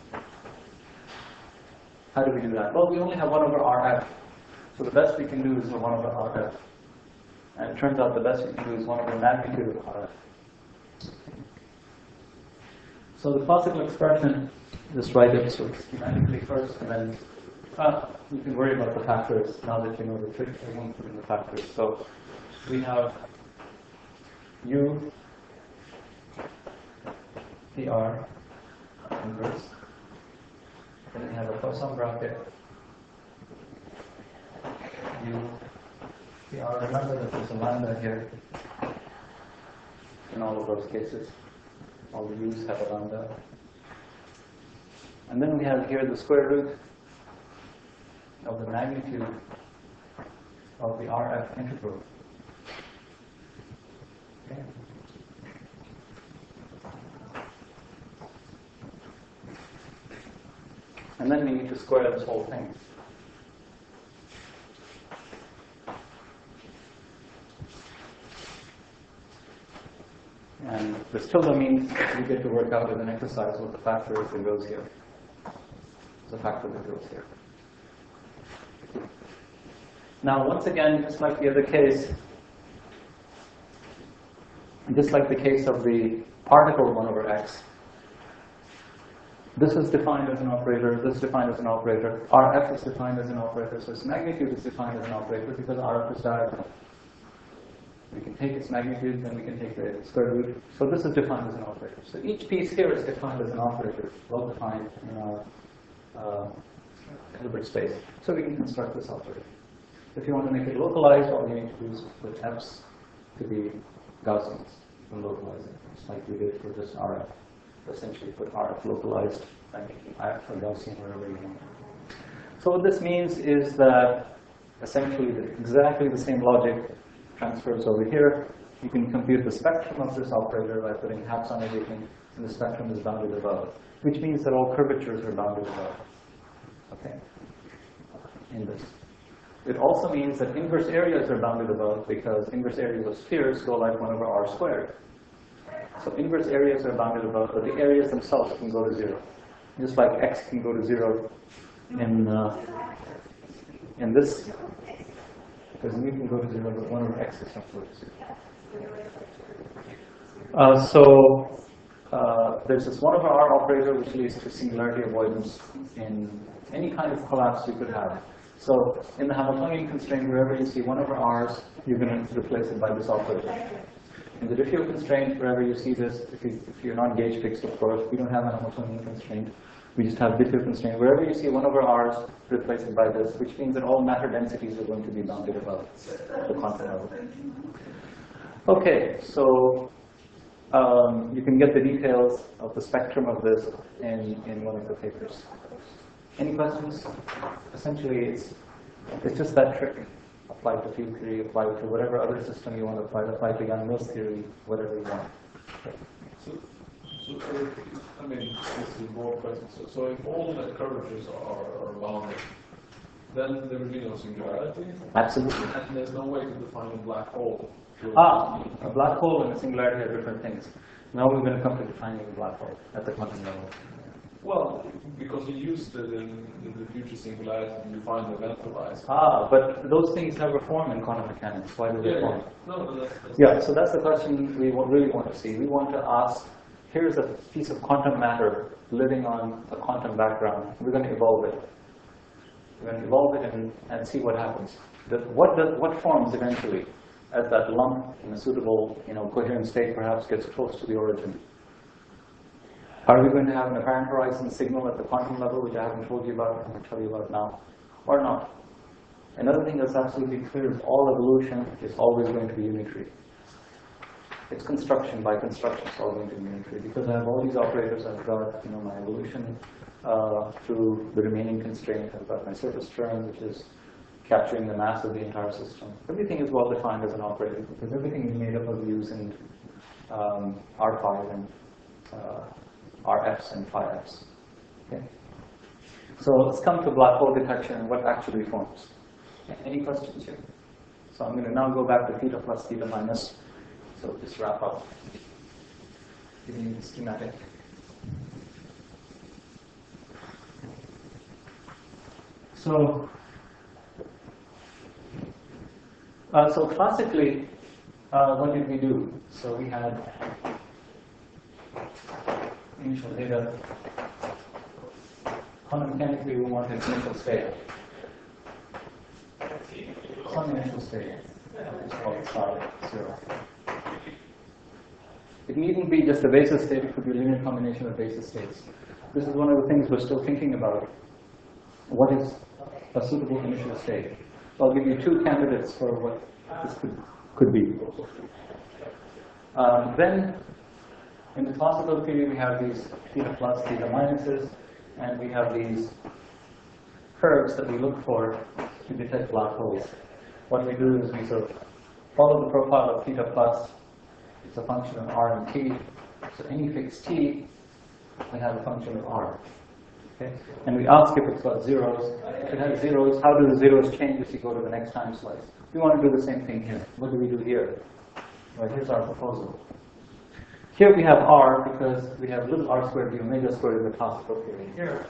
How do we do that? Well, we only have one over rf. So the best we can do is one over rf. And it turns out the best we can do is one over the magnitude of rf. So the classical expression, just write it sort of schematically first, and then uh, you can worry about the factors now that you know the trick. I won't put in the factors. So we have u pr inverse. Then we have a Poisson bracket u pr. Remember that there's a lambda here in all of those cases. All the u's have a lambda. And then we have here the square root of the magnitude of the rf integral. Okay. And then we need to square this whole thing. And this tilde means we get to work out as an exercise what the factor is that goes here. The factor that goes here. Now, once again, just like the other case, just like the case of the particle one over x, this is defined as an operator, this is defined as an operator, rf is defined as an operator, so its magnitude is defined as an operator because rf is diagonal. We can take its magnitude, then we can take the square root. So this is defined as an operator. So each piece here is defined as an operator, well defined in our uh, Hilbert space. So we can construct this operator. If you want to make it localized, all you need to do is put f's to be Gaussians and localize it, just like we did for this rf. Essentially put rf localized and f for Gaussian wherever you want. So what this means is that essentially the, exactly the same logic transfers over here. You can compute the spectrum of this operator by putting halves on everything, and the spectrum is bounded above, which means that all curvatures are bounded above. Okay? In this. It also means that inverse areas are bounded above because inverse areas of spheres go like one over r squared. So inverse areas are bounded above, but the areas themselves can go to zero. Just like x can go to zero in, uh, in this, because mu can go to zero, but one over x is not go to zero. Uh, so uh, there's this one over r operator which leads to singularity avoidance in any kind of collapse you could have. So in the Hamiltonian constraint, wherever you see one over r's, you're going to replace it by this operator. In the diffusive constraint, wherever you see this, if, you, if you're not gauge fixed, of course, we don't have a Hamiltonian constraint. We just have diffusive constraint. Wherever you see one over r's, replace it by this, which means that all matter densities are going to be bounded above the quantum level. Okay, so um, you can get the details of the spectrum of this in, in one of the papers. Any questions? Essentially, it's, it's just that trick. Apply to field theory, apply to whatever other system you want to apply, apply to Young-Mills theory, whatever you want. So, so, so I mean, this is a broad question. So, so if all the curvatures are, are bounded, then there will be no singularity. Absolutely. And there's no way to define a black hole. Ah, a black hole and a singularity are different things. Now we're going to come to defining a black hole at the quantum level. Well, because you use the, the, the future singularity to define the event horizon. Ah, but those things never form in quantum mechanics. Why do they Yeah, form? yeah. No, no, that's, that's Yeah, so that's the question we wa- really want to see. We want to ask, here's a piece of quantum matter living on a quantum background. We're going to evolve it. We're going to evolve it and, and see what happens. The, what, does, what forms eventually as that lump in a suitable, you know, coherent state perhaps gets close to the origin? Are we going to have an apparent horizon signal at the quantum level, which I haven't told you about, I'm going to tell you about now, or not? Another thing that's absolutely clear is all evolution is always going to be unitary. It's construction by construction, it's all going to be unitary. Because I have all these operators, I've got, you know, my evolution uh, through the remaining constraint. I've got my surface term, which is capturing the mass of the entire system. Everything is well defined as an operator because everything is made up of U's and um, R five and uh, R Fs and phi Fs. Okay? So let's come to black hole detection and what actually forms. Any questions here? So I'm going to now go back to theta plus, theta minus. So just wrap up. Giving you the schematic. So, uh, so classically, uh, what did we do? So we had initial data. Quantum mechanically, we wanted initial state. Some initial state. It's called psi zero. It needn't be just a basis state, it could be a linear combination of basis states. This is one of the things we're still thinking about. What is a suitable initial state? So I'll give you two candidates for what this could, could be. Um, then, in the classical theory, we have these theta plus, theta minuses, and we have these curves that we look for to detect black holes. What we do is we sort of follow the profile of theta plus. It's a function of r and t. So any fixed t, we have a function of r. Okay? And we ask if it's got zeros. If it has zeros, how do the zeros change as you go to the next time slice? We want to do the same thing here. What do we do here? Well, here's our proposal. Here we have r because we have little r squared d omega squared in the classical theory. Here,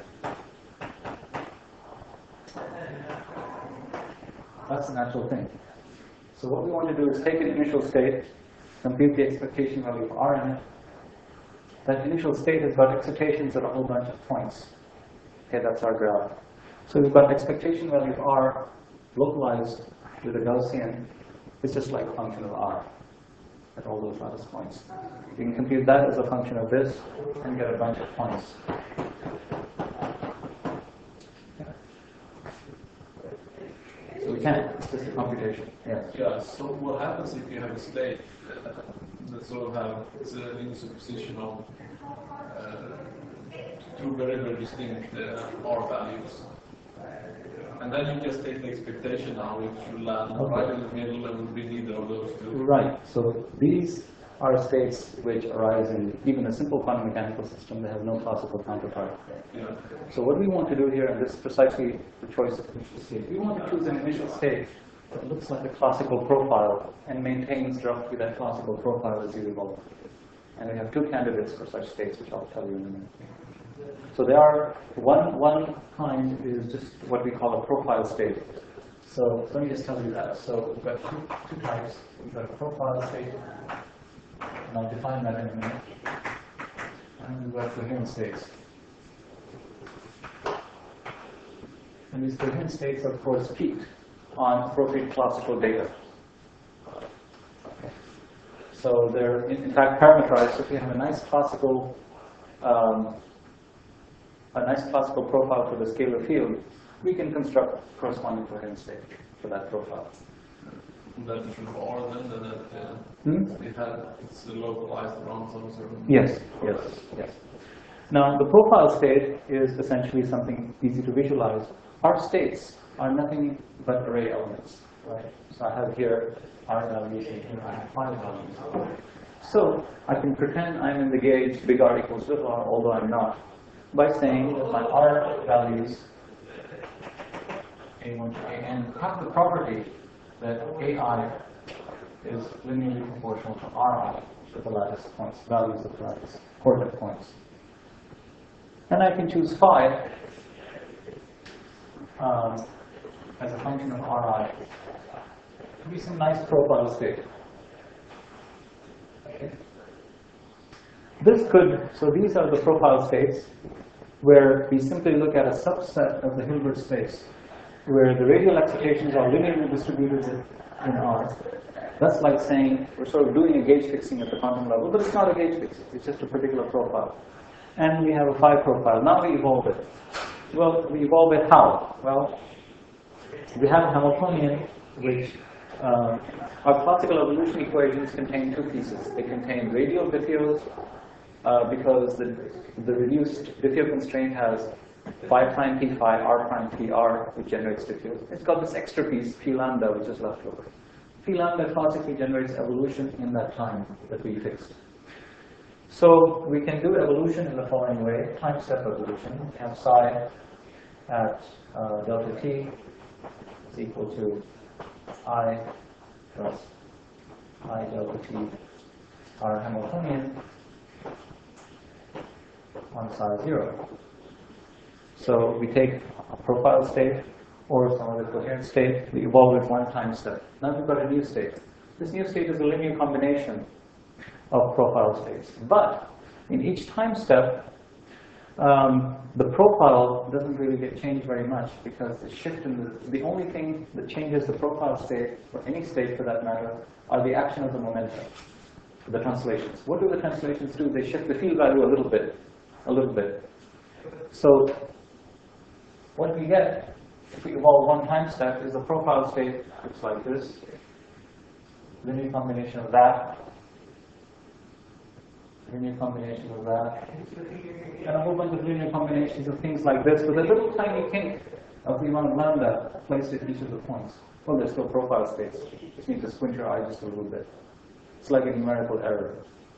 that's the natural thing. So what we want to do is take an initial state, compute the expectation value of r in it. That initial state has got excitations at a whole bunch of points. Okay, that's our graph. So we've got expectation value of r localized with a Gaussian. It's just like a function of r at all those lattice points. You can compute that as a function of this and get a bunch of points. So we can. It's just a computation. Yes. Yeah, so what happens if you have a state that sort of have it's an interposition of uh, two very, very distinct uh, R values? And then you just take the expectation now, which will land Okay. right in the middle and will be neither of those two. Right. So these are states which arise in even a simple quantum mechanical system that has no classical counterpart. Yeah. So what we want to do here, and this is precisely the choice of initial state, we want to choose an initial state that looks like a classical profile and maintains roughly that classical profile as you evolve. And we have two candidates for such states, which I'll tell you in a minute. So there are, one, one kind is just what we call a profile state. So let me just tell you that. So we've got two, two types. We've got a profile state, and I'll define that in a minute. And we've got coherent states. And these coherent states are, of course, peaked on appropriate classical data. Okay. So they're, in, in fact, parameterized. So if you have a nice classical um, a nice classical profile for the scalar field, we can construct corresponding coherent state for that profile. that version of R then, then it, uh, Hmm? it had, it's localized around some certain. Yes, yes, yes. Now, the profile state is essentially something easy to visualize. Our states are nothing but array elements, right? So I have here R values and here I have phi values. So I can pretend I'm in the gauge big R equals little r, although I'm not, by saying that my R values, A one to A n, have the property that A I is linearly proportional to R I with the lattice points, values of the lattice, coordinate points. And I can choose phi um, as a function of R I to be some nice profile state. Okay. This could, so these are the profile states where we simply look at a subset of the Hilbert space where the radial excitations are linearly distributed in R. That's like saying we're sort of doing a gauge fixing at the quantum level, but it's not a gauge fixing, it's just a particular profile. And we have a phi profile. Now we evolve it. Well, we evolve it how? Well, we have a Hamiltonian, which uh, our classical evolution equations contain two pieces. They contain radial Diffeos, uh, because the, the reduced Diffeo constraint has phi prime p phi, r prime p r, which generates Diffeos. It's got this extra piece, phi lambda, which is left over. Phi lambda classically generates evolution in that time that we fixed. So we can do evolution in the following way, time step evolution. We have psi at uh, delta t is equal to I plus I delta t r Hamiltonian on psi zero. So we take a profile state or some other coherent state, we evolve it one time step. Now we've got a new state. This new state is a linear combination of profile states. But in each time step, um, the profile doesn't really get changed very much because the shift in the, the only thing that changes the profile state, or any state for that matter, are the action of the momenta, the translations. What do the translations do? They shift the field value a little bit, a little bit. So what we get, if we evolve one time step, is a profile state looks like this, linear combination of that, linear combination of that, and a whole bunch of linear combinations of things like this with a little tiny kink of the amount of lambda placed at each of the points. Well, they're still profile states. Just need to squint your eye just a little bit. It's like a numerical error.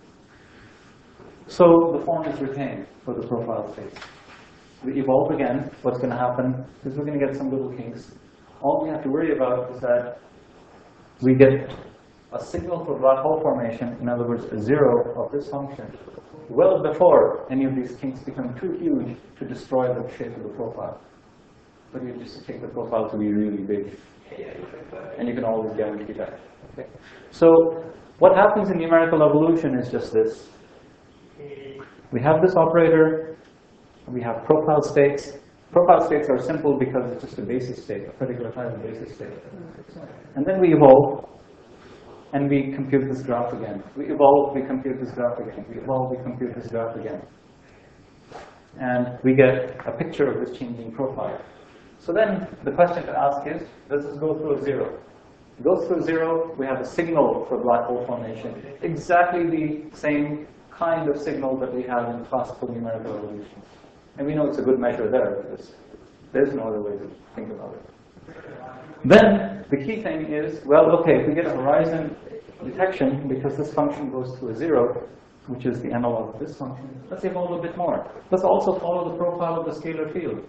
So the form is retained for the profile states. We evolve again. What's going to happen is we're going to get some little kinks. All we have to worry about is that we get a signal for black hole formation, in other words, a zero of this function, well before any of these kinks become too huge to destroy the shape of the profile. But you just take the profile to be really big. And you can always guarantee that. Okay? So what happens in numerical evolution is just this. We have this operator. We have profile states. Profile states are simple because it's just a basis state, a particular type of basis state. And then we evolve. And we compute this graph again. We evolve, we compute this graph again. We evolve, we compute this graph again. And we get a picture of this changing profile. So then the question to ask is, does this go through a zero? It goes through zero, we have a signal for black hole formation. Exactly the same kind of signal that we have in classical numerical evolution. And we know it's a good measure there because there's no other way to think about it. Then the key thing is, well, okay, if we get a horizon detection because this function goes to a zero, which is the analog of this function, let's evolve a bit more. Let's also follow the profile of the scalar field.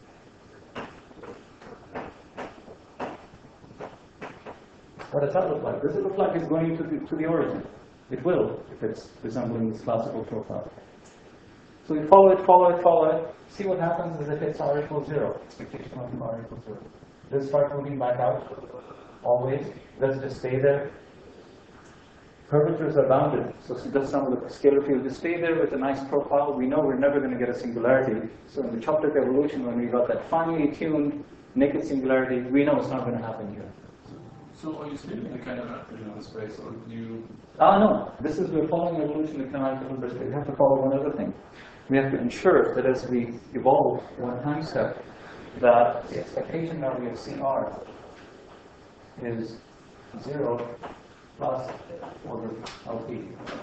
What does that look like? Does it look like it's going to the, to the origin? It will, if it's resembling this classical profile. So we follow it, follow it, follow it. See what happens is it hits r equals zero. Expectation of r equals zero. Does it start moving back out? Always. Does it just stay there? Curvatures are bounded. So does some of the scalar field just stay there with a nice profile? We know we're never going to get a singularity. So in the Choptic evolution, when we got that finely tuned naked singularity, we know it's not going to happen here. So are you stating the kind of method in this space, or do you? Ah, no. This is, we're following evolution in canonical Hilbert space. We have to follow one other thing. We have to ensure that as we evolve one time step, that the expectation value of C R is zero plus order L P.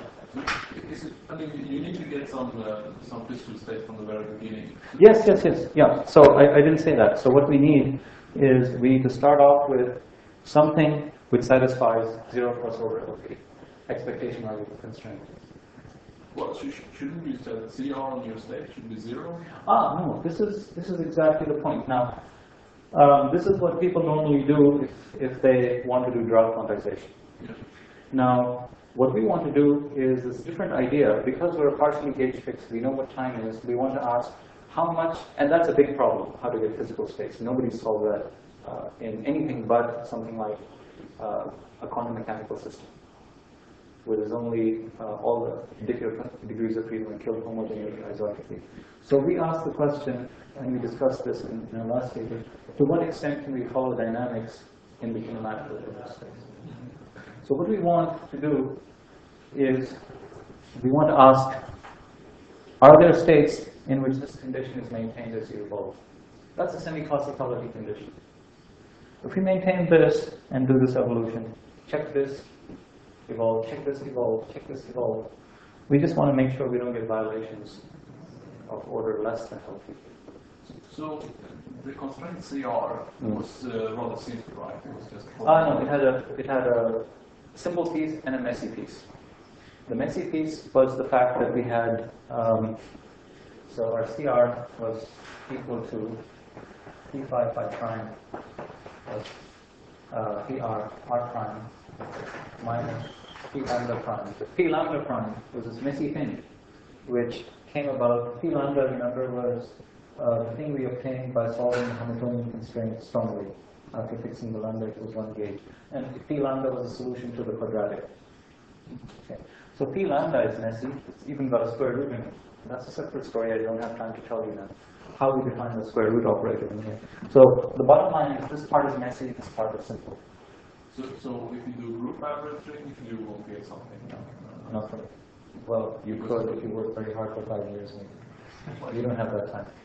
Is it, I mean, you need to get some uh, some physical state from the very beginning. Yes, yes, yes, yeah. So I, I didn't say that. So what we need is we need to start off with something which satisfies zero plus order L P, expectation value constraint. Well, sh shouldn't you set C R on your state should be zero? Ah, no, this is, this is exactly the point. Now, um, this is what people normally do if, if they want to do drug quantization. Yeah. Now, what we want to do is this different idea. Because we're partially gauge fixed, we know what time is, we want to ask how much, and that's a big problem, how to get physical states. Nobody's solved that uh, in anything but something like uh, a quantum mechanical system, where there's only uh, all the different degrees of freedom and killed homogeneity isotropy. So we asked the question, and we discussed this in, in our last paper, to what extent can we follow dynamics in the kinematical space? So what we want to do is, we want to ask, are there states in which this condition is maintained as you evolve? That's a semi-classicality condition. If we maintain this and do this evolution, check this, evolve, check this, evolve, check this, evolve. We just want to make sure we don't get violations of order less than healthy. So the constraint C R Mm. was uh, rather simple, right? It was just. Ah, no, it had a it had a simple piece and a messy piece. The messy piece was the fact that we had um, so our C R was equal to P five phi prime plus uh, P R R prime minus P lambda prime. So P lambda prime was this messy thing, which came about. P lambda, remember, was uh, the thing we obtained by solving the Hamiltonian constraint strongly after fixing the lambda equals one gauge. And P lambda was a solution to the quadratic. Okay. So P lambda is messy. It's even got a square root in it. That's a separate story. I don't have time to tell you now how we define the square root operator in here. So the bottom line is this part is messy, this part is simple. So, so if you do group averaging, you won't get something. Uh, Not for, well, you could if you work very hard for five years maybe. You don't have that time.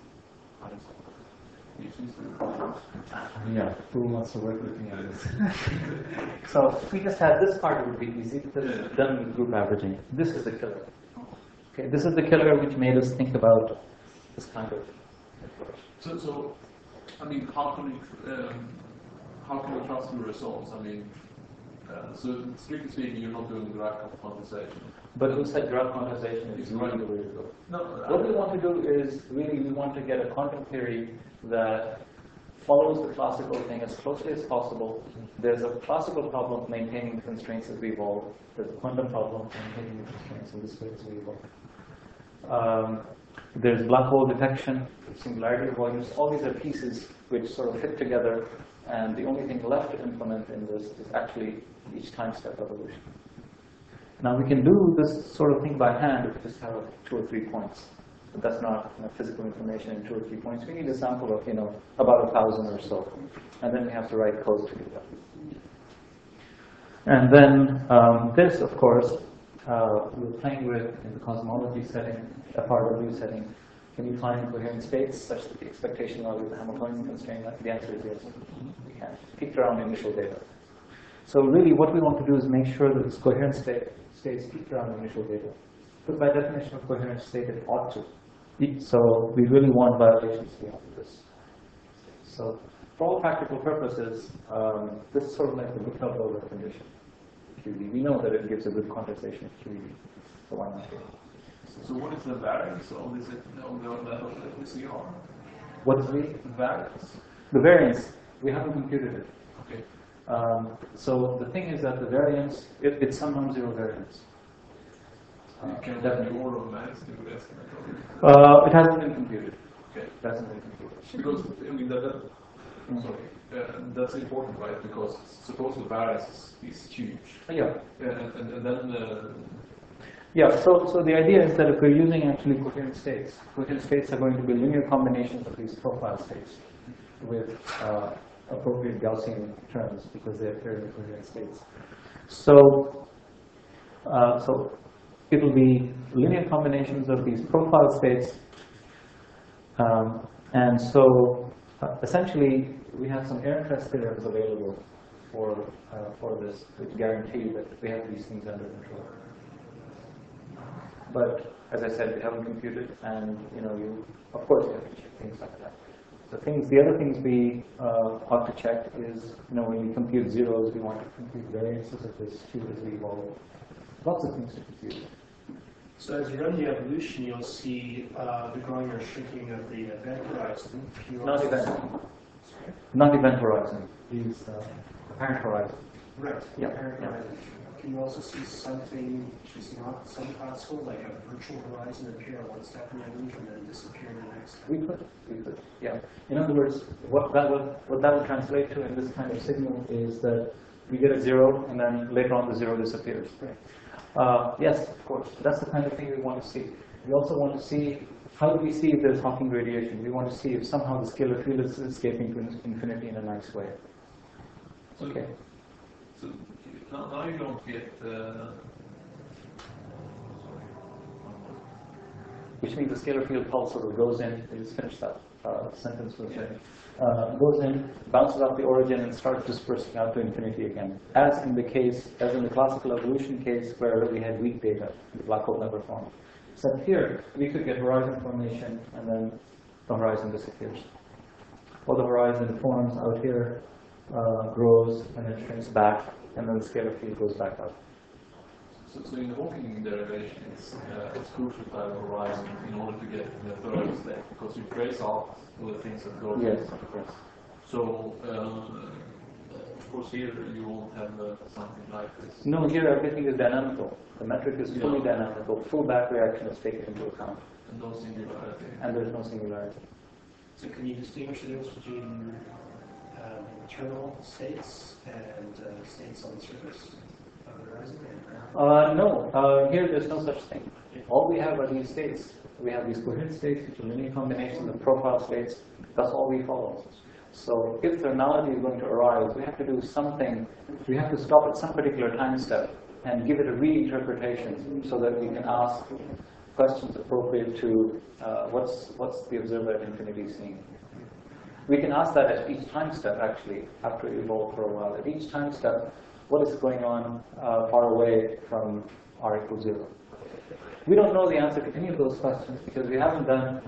Yeah, Who wants to work with me on this? so if we just had this part, it would be easy because it's done with group averaging. This is the killer. Okay, this is the killer which made us think about this kind of approach. So, so I mean, how can we um, how can we trust the results? I mean, uh, so strictly speaking, you're not doing direct quantization. But who said drug quantization is It's really right. the way to go? No, What we want to do is really we want to get a quantum theory that follows the classical thing as closely as possible. There's a classical problem of maintaining the constraints as we evolve. There's a quantum problem of maintaining the constraints in this way as we evolve. Um, there's black hole detection, singularity avoidance. All these are pieces which sort of fit together, and the only thing left to implement in this is actually each time step evolution. Now we can do this sort of thing by hand if we just have two or three points. But that's not you know, physical information in two or three points. We need a sample of you know about a thousand or so, and then we have to write code to do that. And then um, this, of course, uh, we're playing with in the cosmology setting, F R W setting. Can you find coherent states such that the expectation value of the Hamiltonian constraint? The answer is yes. We can. Peeked around initial data. So really, what we want to do is make sure that this coherent state states peeked around initial data. But by definition of coherent state, it ought to. So we really want violations beyond this. So for all practical purposes, um, this is sort of like the Mittler-Blower condition. Q D. We know that it gives a good quantization of Q D. So why not here? So what is the variance of this of the level of the C R? What is the Variance. the variance? We haven't computed it. Okay. Um, so the thing is that the variance, it, it's some non-zero variance. You Uh, can definitely. do order of magnitude estimate of it. Uh, it hasn't been computed. Okay. It hasn't been computed. Because I mean that, that I'm sorry, uh, that's important, right? Because suppose the variance is, is huge, Yeah. uh, and, and, and then uh, Yeah, so, so the idea is that if we're using actually coherent states, coherent states are going to be linear combinations of these profile states with uh, appropriate Gaussian terms because they appear in coherent states. So, uh, so it'll be linear combinations of these profile states, um, and so uh, essentially we have some Ehrenfest theorems available for uh, for this to guarantee that we have these things under control. But as I said, we haven't computed, and you know, you of course you have to check things like that. The things, the other things we uh, ought to check is, you know, when we compute zeros, we want to compute variances of this too as we evolve. Lots of things to compute. So as you run the evolution, you'll see uh, the growing or shrinking of the event horizon. You Not also event. see- Not event horizon. These uh, apparent horizon. Right. Yeah, Apparent yeah. horizon. Can you also see something which is not semi-classical, like a virtual horizon appear at one step in the evolution and then disappear in the next step? We could, we could, yeah. In other words, what that would what that would translate to in this kind of signal is that we get a zero, and then later on the zero disappears. Uh, yes, of course. That's the kind of thing we want to see. We also want to see how do we see if there's Hawking radiation. We want to see if somehow the scalar field is escaping to infinity in a nice way. So, Okay. so now, now you don't get. Uh, Which means the scalar field pulse sort of goes in. Let's finish that uh, sentence for a second. Uh, goes in, bounces off the origin, and starts dispersing out to infinity again. As in the case, as in the classical evolution case, where we had weak data, the black hole never formed. So here, we could get horizon formation, and then the horizon disappears. Or the horizon forms out here, uh, grows, and then shrinks back, and then the scalar field goes back up. so, so in the Hawking derivation, it's, uh, it's crucial to have a horizon in order to get the third step, because you trace out all the things that go. Yes, of course. So, um, of course, here you won't have uh, something like this. No, here everything is dynamical. The metric is fully Yeah. dynamical. Full back reaction is taken into account, And no singularity. and there is no singularity. So can you distinguish the difference between um, internal states and uh, states on the surface of the horizon? Uh, no, uh, here there's no such thing. All we have are these states. We have these coherent states, which are linear combinations of profile states. That's all we follow. So if the nullity is going to arise, we have to do something. We have to stop at some particular time step and give it a reinterpretation so that we can ask questions appropriate to uh, what's, what's the observer at infinity seeing. We can ask that at each time step, actually, after we evolve for a while. At each time step, what is going on uh, far away from r equals zero? We don't know the answer to any of those questions because we haven't done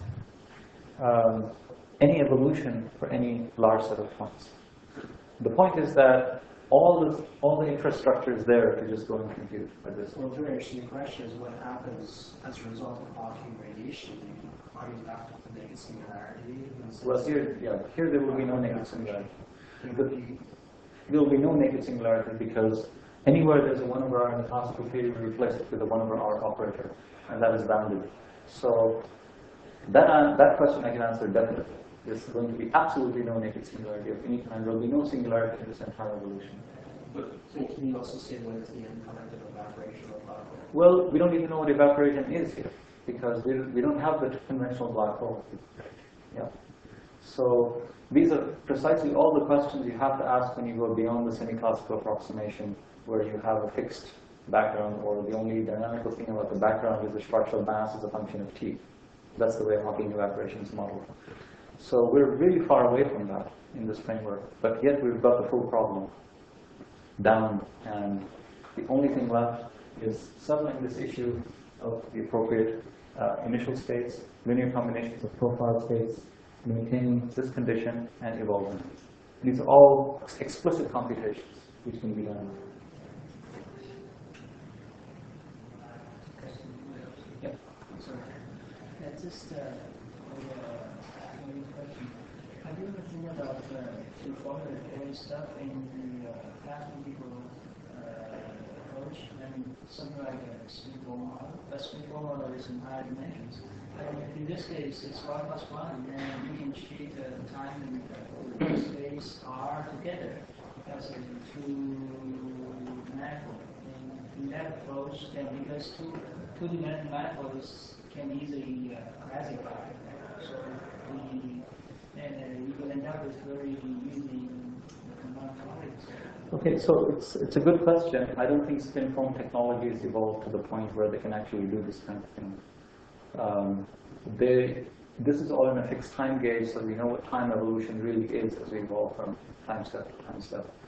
um, any evolution for any large set of points. The point is that all the, all the infrastructure is there to just go and compute for this. Well, the very interesting question is what happens as a result of Hawking radiation? Are you left with the naked singularity? Well, here, yeah, here there will be no naked singularity. There would be There will be no naked singularity because anywhere there's a one over r in the classical theory, we replace it with a one over r operator, and that is bounded. So that, uh, that question I can answer definitely. There's going to be absolutely no naked singularity of any kind. There will be no singularity in this entire evolution. But So can you also say what is the end product of evaporation of black hole? Well, we don't even know what evaporation is here because we, we don't have the conventional black hole. Yeah. So these are precisely all the questions you have to ask when you go beyond the semi-classical approximation, where you have a fixed background, or the only dynamical thing about the background is the Schwarzschild mass as a function of T. That's the way Hawking evaporation is modeled. So we're really far away from that in this framework, but yet we've got the full problem down, and the only thing left is settling this issue of the appropriate uh, initial states, linear combinations of profile states, maintaining this condition, and evolving. These are all explicit computations which can be done. Yep. Sorry. Yeah, just uh, uh, one question. Have you ever think about uh, informative stuff in the uh, classical uh, approach? I mean, something like a spin-fold model. But spin-fold model is in higher dimensions. And in this case, it's one plus one, and you can treat the uh, time and uh, space r together as a two manifold. And in that approach, then because two two-dimensional manifolds can easily uh, classify, so we and uh, you will end up with very easy combined topics. Okay, so it's it's a good question. I don't think spin foam technology has evolved to the point where they can actually do this kind of thing. Um, they, this is all in a fixed time gauge, so we know what time evolution really is as we evolve from time step to time step.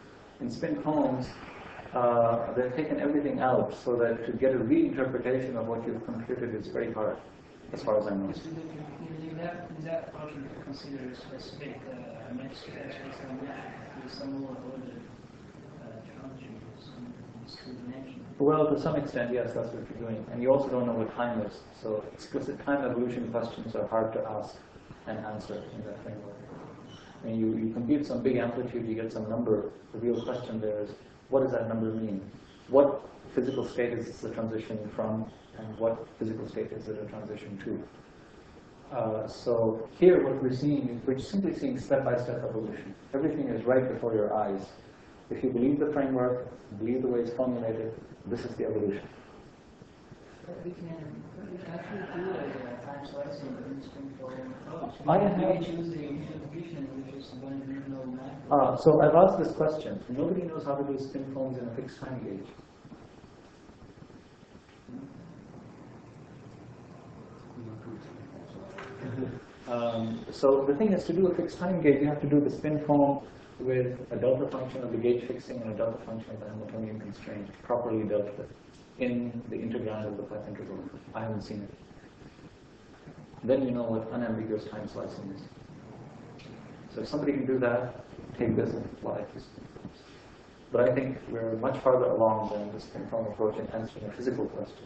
in spin cones, uh, they've taken everything out so that to get a reinterpretation of what you've computed is very hard, as far as I know. Is that, is that function considered specific uh, next to some more ordered uh, geometry, some two dimension? Well, to some extent, yes, that's what you're doing. And you also don't know what time is. So explicit time evolution questions are hard to ask and answer in that framework. I mean, you, you compute some big amplitude, you get some number. The real question there is, what does that number mean? What physical state is this a transition from, and what physical state is it a transition to? Uh, so here what we're seeing is we're simply seeing step-by-step evolution. Everything is right before your eyes. If you believe the framework, believe the way it's formulated, this is the evolution. We can, we can actually do a time slicing in spin folding approach. I We have- can choose the initial condition, which is one dimensional map. Uh, so I've asked this question. Nobody knows how to do spin cones in a fixed time gauge. Um, so the thing is, to do a fixed time gauge, you have to do the spin cone with a delta function of the gauge fixing and a delta function of the Hamiltonian constraint properly dealt with in the integrand of the Platt integral. I haven't seen it. Then you know what unambiguous time slicing is. So if somebody can do that, take this and apply it. But I think we're much farther along than this spin cone approach in answering a physical question.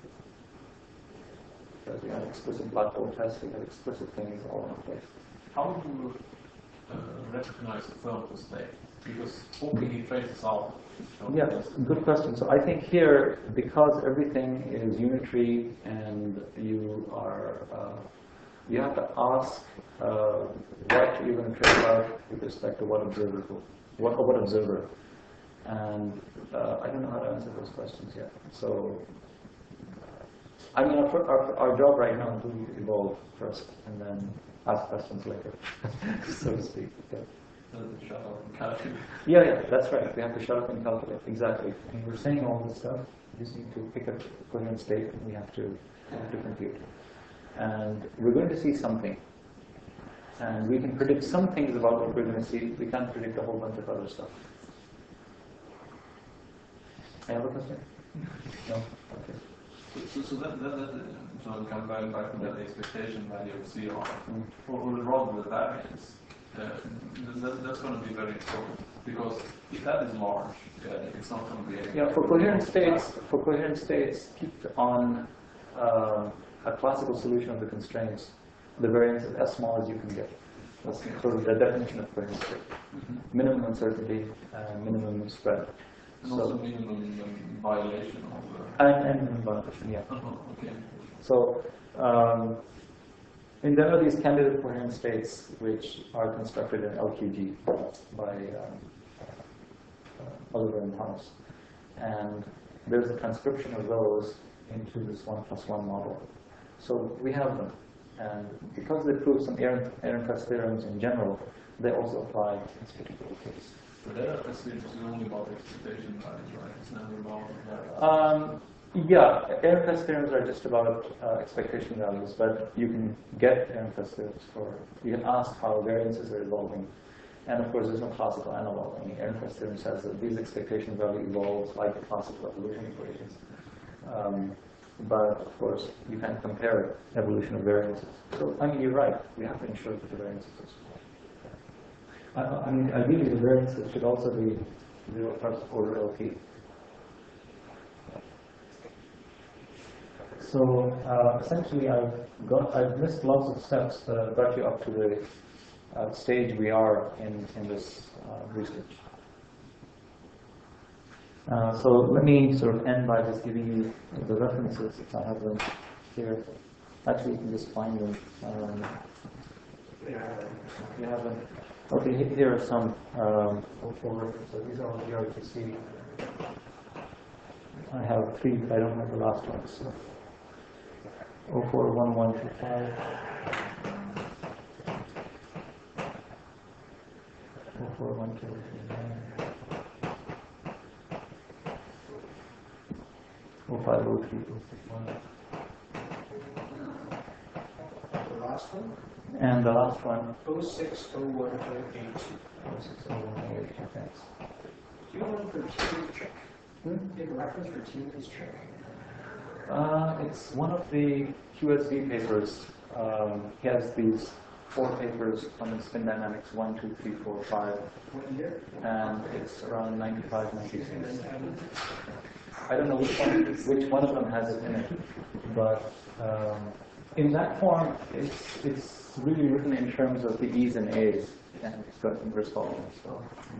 Because we have explicit black hole tests, we have explicit things all in place. How do you uh, recognize the thermal state? Because hopefully he traces out. Yeah, good question. So I think here, because everything is unitary and you are, uh, you have to ask uh, what you're going to trace out with respect to what observer, what, or what observer. And uh, I don't know how to answer those questions yet. So, I mean, our, our, our job right now is to evolve first and then ask questions later, so to speak. Yeah. Shut up and calculate. Yeah, yeah, that's right. We have to shut up and calculate. Exactly. And we're saying all this stuff. We just need to pick a coherent state, and we have to we have to compute. And we're going to see something. And we can predict some things about what we're going to see. We can't predict a whole bunch of other stuff. I have a question? No? Okay. So, so that, that, that, so I'm kind of going back to that expectation value of C R, Mm. or, or rather the variance. Uh, that, that's going to be very important, because if that is large, uh, it's not going to be any. Yeah, for coherent states, for coherent states, keep on uh, a classical solution of the constraints, the variance is as small as you can get. That's sort of the definition of coherent state. Mm-hmm. Minimum uncertainty, uh, minimum spread. And So- also minimum um, violation of the. And, and minimum violation, yeah. Uh-huh, okay. So, um, and there are these candidate coherent states which are constructed in L Q G by um, uh, Oliver and Thomas. And there's a transcription of those into this one plus one model. So we have them. And because they prove some Ehrenfest theorems in general, they also apply in this particular case. The data facility is only about expectation values, right? It's never about variance. Um, yeah, Ehrenfest theorems are just about uh, expectation values, but you can get Ehrenfest theorems for, you can ask how variances are evolving. And of course, there's no classical analog. I mean, Ehrenfest theorem says that these expectation value evolves like the classical evolution equations. Um, but of course, you can't compare evolution of variances. So, I mean, you're right. We have to ensure that the variances are small. I, I mean, ideally, the variances should also be zero first order L P. So uh, essentially, I've got I've missed lots of steps that brought you up to the uh, stage we are in in this uh, research. Uh, so let me sort of end by just giving you the references. I have them here. Actually, you can just find them. Um, you have them. Okay, he- here are some um, for so these are all the R T C. I have three, but I don't have the last one. So. oh four one one two five. oh four one two three nine. oh five oh three oh six one. The last one? And the last one, oh six oh one eight two. oh six oh one eight two, thanks. you have one for Tierney's trick? Hmm? Do you have a reference for Tierney's trick? Uh, it's one of the Q S V papers. Um, he has these four papers on the spin dynamics, one, two, three, four, five, What year? and it's around ninety-five, ninety-six. And then, um, I don't know which one, which one of them has it in it, but um, in that form, it's, it's really written in terms of the E's and A's, and it's got inverse following, so.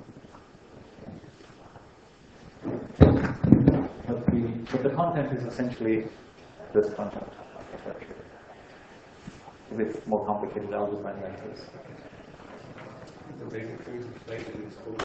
But the, but the content is essentially this content architecture with more complicated algebra and vectors. The basic things explained in this code.